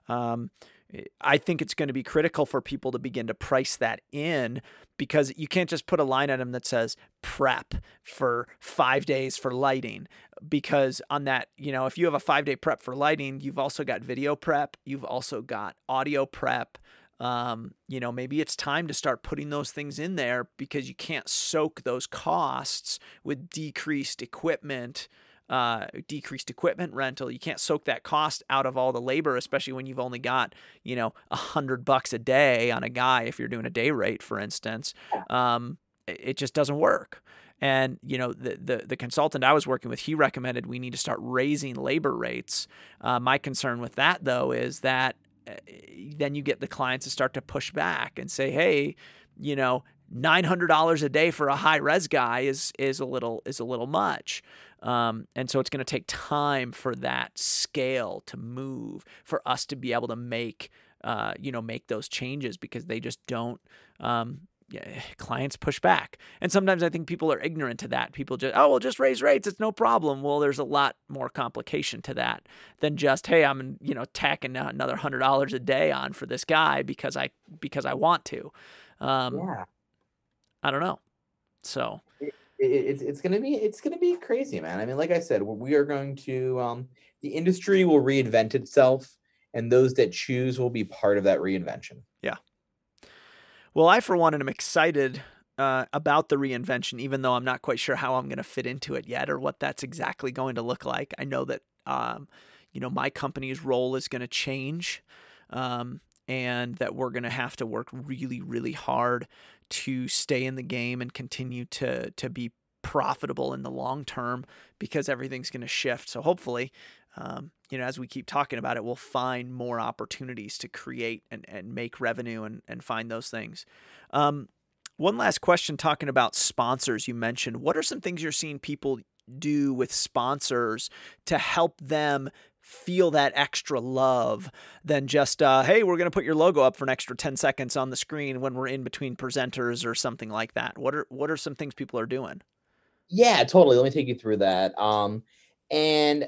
I think it's going to be critical for people to begin to price that in, because you can't just put a line item that says prep for 5 days for lighting, because on that, if you have a 5-day prep for lighting, you've also got video prep, you've also got audio prep. Maybe it's time to start putting those things in there, because you can't soak those costs with decreased equipment rental. You can't soak that cost out of all the labor, especially when you've only got, $100 a day on a guy. If you're doing a day rate, for instance, it just doesn't work. And, the consultant I was working with, he recommended we need to start raising labor rates. My concern with that, though, is that then you get the clients to start to push back and say, hey, $900 a day for a high res guy is a little much. And so it's going to take time for that scale to move, for us to be able to make those changes, because they just don't, clients push back. And sometimes I think people are ignorant to that. People just, oh, we'll just raise rates. It's no problem. Well, there's a lot more complication to that than just, hey, I'm, tacking another $100 a day on for this guy because I want to. Yeah. I don't know. So it's gonna be crazy, man. I mean, like I said, we are going to the industry will reinvent itself, and those that choose will be part of that reinvention. Yeah. Well, I for one am excited about the reinvention, even though I'm not quite sure how I'm going to fit into it yet or what that's exactly going to look like. I know that my company's role is going to change, and that we're going to have to work really, really hard to stay in the game and continue to be profitable in the long term, because everything's going to shift. So hopefully, as we keep talking about it, we'll find more opportunities to create and make revenue and find those things. One last question, talking about sponsors, you mentioned, what are some things you're seeing people do with sponsors to help them feel that extra love than just, hey, we're going to put your logo up for an extra 10 seconds on the screen when we're in between presenters or something like that? What are some things people are doing? Yeah, totally. Let me take you through that. And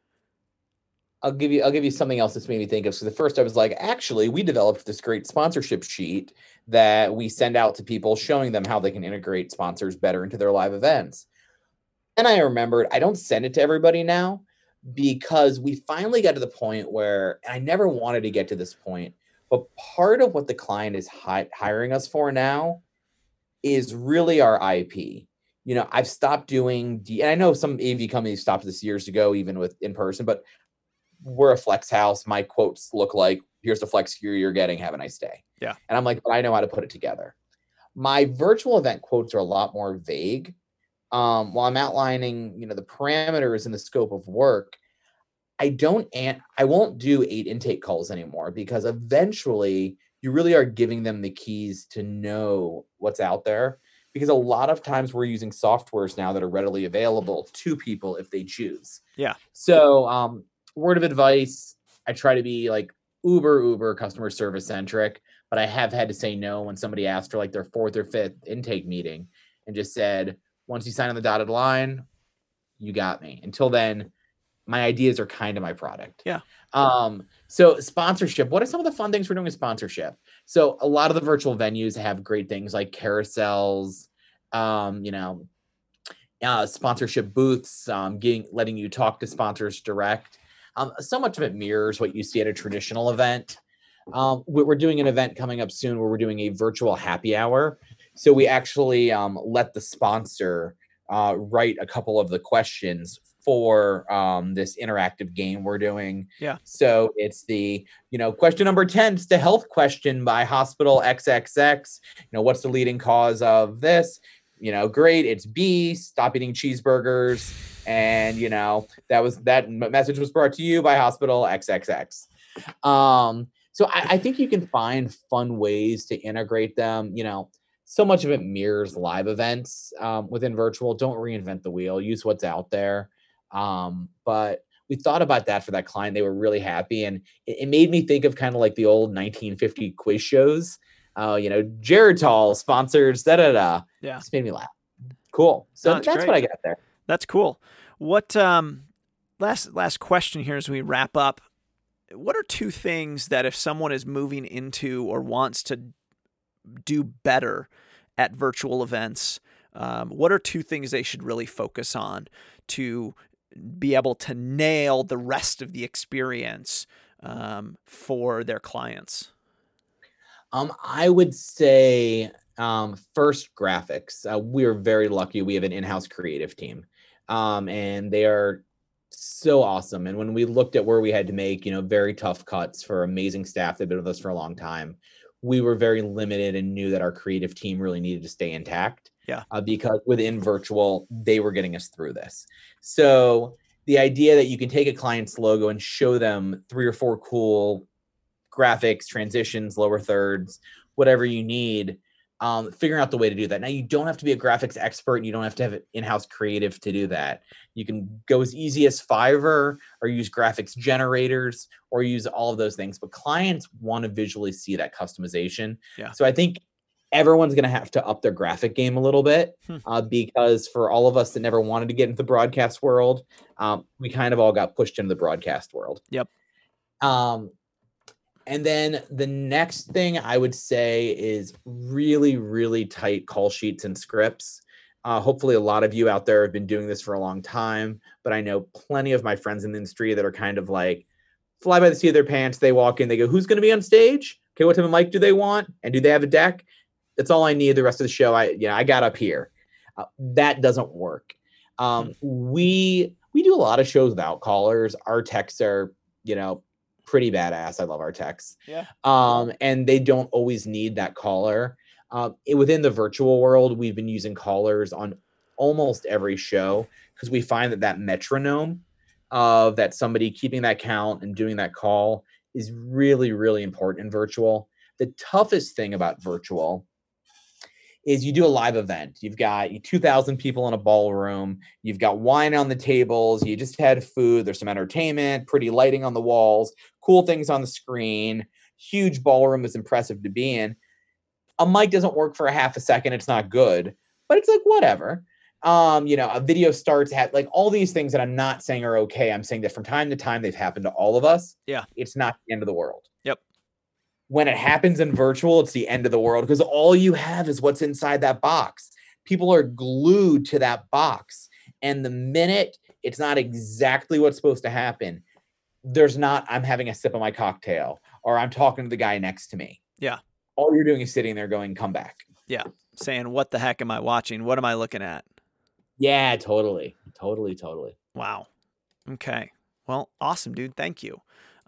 I'll give you something else that's made me think of. So the first, I was like, actually, we developed this great sponsorship sheet that we send out to people, showing them how they can integrate sponsors better into their live events. And I remembered, I don't send it to everybody now, because we finally got to the point where, and I never wanted to get to this point, but part of what the client is hiring us for now is really our IP. I've stopped doing, and I know some AV companies stopped this years ago, even with in person, but we're a flex house. My quotes look like, here's the flex gear you're getting. Have a nice day. Yeah. And I'm like, but I know how to put it together. My virtual event quotes are a lot more vague. While I'm outlining, the parameters and the scope of work, I won't do 8 intake calls anymore, because eventually you really are giving them the keys to know what's out there. Because a lot of times we're using softwares now that are readily available to people if they choose. Yeah. So, word of advice, I try to be like uber customer service centric, but I have had to say no when somebody asked for like their 4th or 5th intake meeting and just said, once you sign on the dotted line, you got me. Until then, my ideas are kind of my product. Yeah. So sponsorship, what are some of the fun things we're doing with sponsorship? So a lot of the virtual venues have great things like carousels, sponsorship booths, letting you talk to sponsors direct. So much of it mirrors what you see at a traditional event. We're doing an event coming up soon where we're doing a virtual happy hour. So we actually let the sponsor write a couple of the questions for this interactive game we're doing. Yeah. So it's the, question number 10, it's the health question by Hospital XXX. What's the leading cause of this? Great. It's B, stop eating cheeseburgers. And, that message was brought to you by Hospital XXX. So I think you can find fun ways to integrate them. So much of it mirrors live events within virtual. Don't reinvent the wheel. Use what's out there. But we thought about that for that client. They were really happy. And it made me think of kind of like the old 1950 quiz shows. Geritol sponsors, da-da-da. Yeah. Just made me laugh. Cool. So that's great. what I got there. That's cool. What, last question here as we wrap up. What are 2 things that if someone is moving into or wants to do better at virtual events, what are 2 things they should really focus on to be able to nail the rest of the experience for their clients? I would say first, graphics. We're very lucky. We have an in-house creative team, and they are so awesome. And when we looked at where we had to make, very tough cuts for amazing staff that have been with us for a long time, we were very limited and knew that our creative team really needed to stay intact. Yeah. Because within virtual, they were getting us through this. So the idea that you can take a client's logo and show them 3 or 4 cool graphics, transitions, lower thirds, whatever you need, figuring out the way to do that. Now, you don't have to be a graphics expert. You don't have to have an in-house creative to do that. You can go as easy as Fiverr or use graphics generators or use all of those things. But clients want to visually see that customization. Yeah. So I think everyone's going to have to up their graphic game a little bit because for all of us that never wanted to get into the broadcast world, we kind of all got pushed into the broadcast world. Yep. And then the next thing I would say is really, really tight call sheets and scripts. Hopefully a lot of you out there have been doing this for a long time, but I know plenty of my friends in the industry that are kind of like fly by the seat of their pants. They walk in, they go, who's going to be on stage? Okay, what type of mic do they want? And do they have a deck? That's all I need. The rest of the show, I got up here. That doesn't work. We do a lot of shows without callers. Our techs are, pretty badass. I love our techs. Yeah. And they don't always need that caller. Within the virtual world, we've been using callers on almost every show because we find that metronome of that somebody keeping that count and doing that call is really, really important in virtual. The toughest thing about virtual is you do a live event. You've got 2,000 people in a ballroom. You've got wine on the tables. You just had food. There's some entertainment, pretty lighting on the walls, cool things on the screen. Huge ballroom is impressive to be in. A mic doesn't work for a half a second. It's not good, but it's like, whatever. A video starts like all these things that I'm not saying are okay. I'm saying that from time to time, they've happened to all of us. Yeah. It's not the end of the world. Yep. When it happens in virtual, it's the end of the world because all you have is what's inside that box. People are glued to that box. And the minute it's not exactly what's supposed to happen, I'm having a sip of my cocktail or I'm talking to the guy next to me. Yeah. All you're doing is sitting there going, come back. Yeah. Saying, what the heck am I watching? What am I looking at? Yeah, totally. Wow. Okay. Well, awesome, dude. Thank you.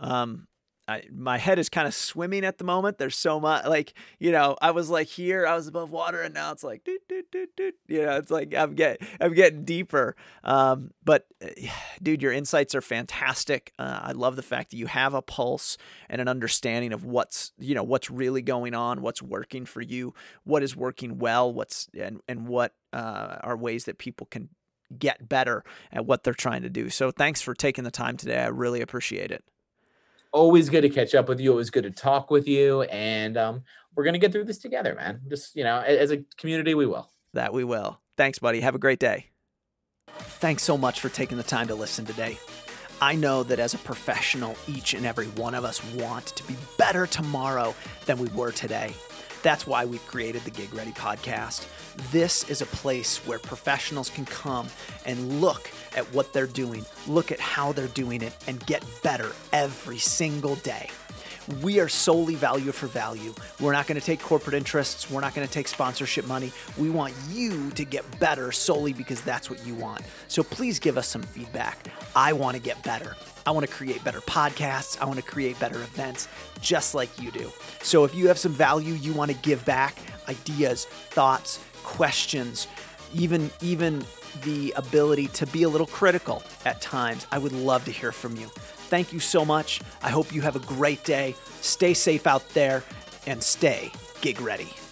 My head is kind of swimming at the moment. There's so much, I was like here, I was above water, and now it's like, it's like I'm getting deeper. But dude, your insights are fantastic. I love the fact that you have a pulse and an understanding of what's really going on, what's working for you, what is working well, and what are ways that people can get better at what they're trying to do. So thanks for taking the time today. I really appreciate it. Always good to catch up with you. Always good to talk with you. And we're going to get through this together, man. Just, as a community, we will. That we will. Thanks, buddy. Have a great day. Thanks so much for taking the time to listen today. I know that as a professional, each and every one of us want to be better tomorrow than we were today. That's why we've created the Gig Ready podcast. This is a place where professionals can come and look at what they're doing, look at how they're doing it, and get better every single day. We are solely value for value. We're not going to take corporate interests. We're not going to take sponsorship money. We want you to get better solely because that's what you want. So please give us some feedback. I want to get better. I want to create better podcasts. I want to create better events just like you do. So if you have some value you want to give back, ideas, thoughts, questions, even the ability to be a little critical at times, I would love to hear from you. Thank you so much. I hope you have a great day. Stay safe out there and stay gig ready.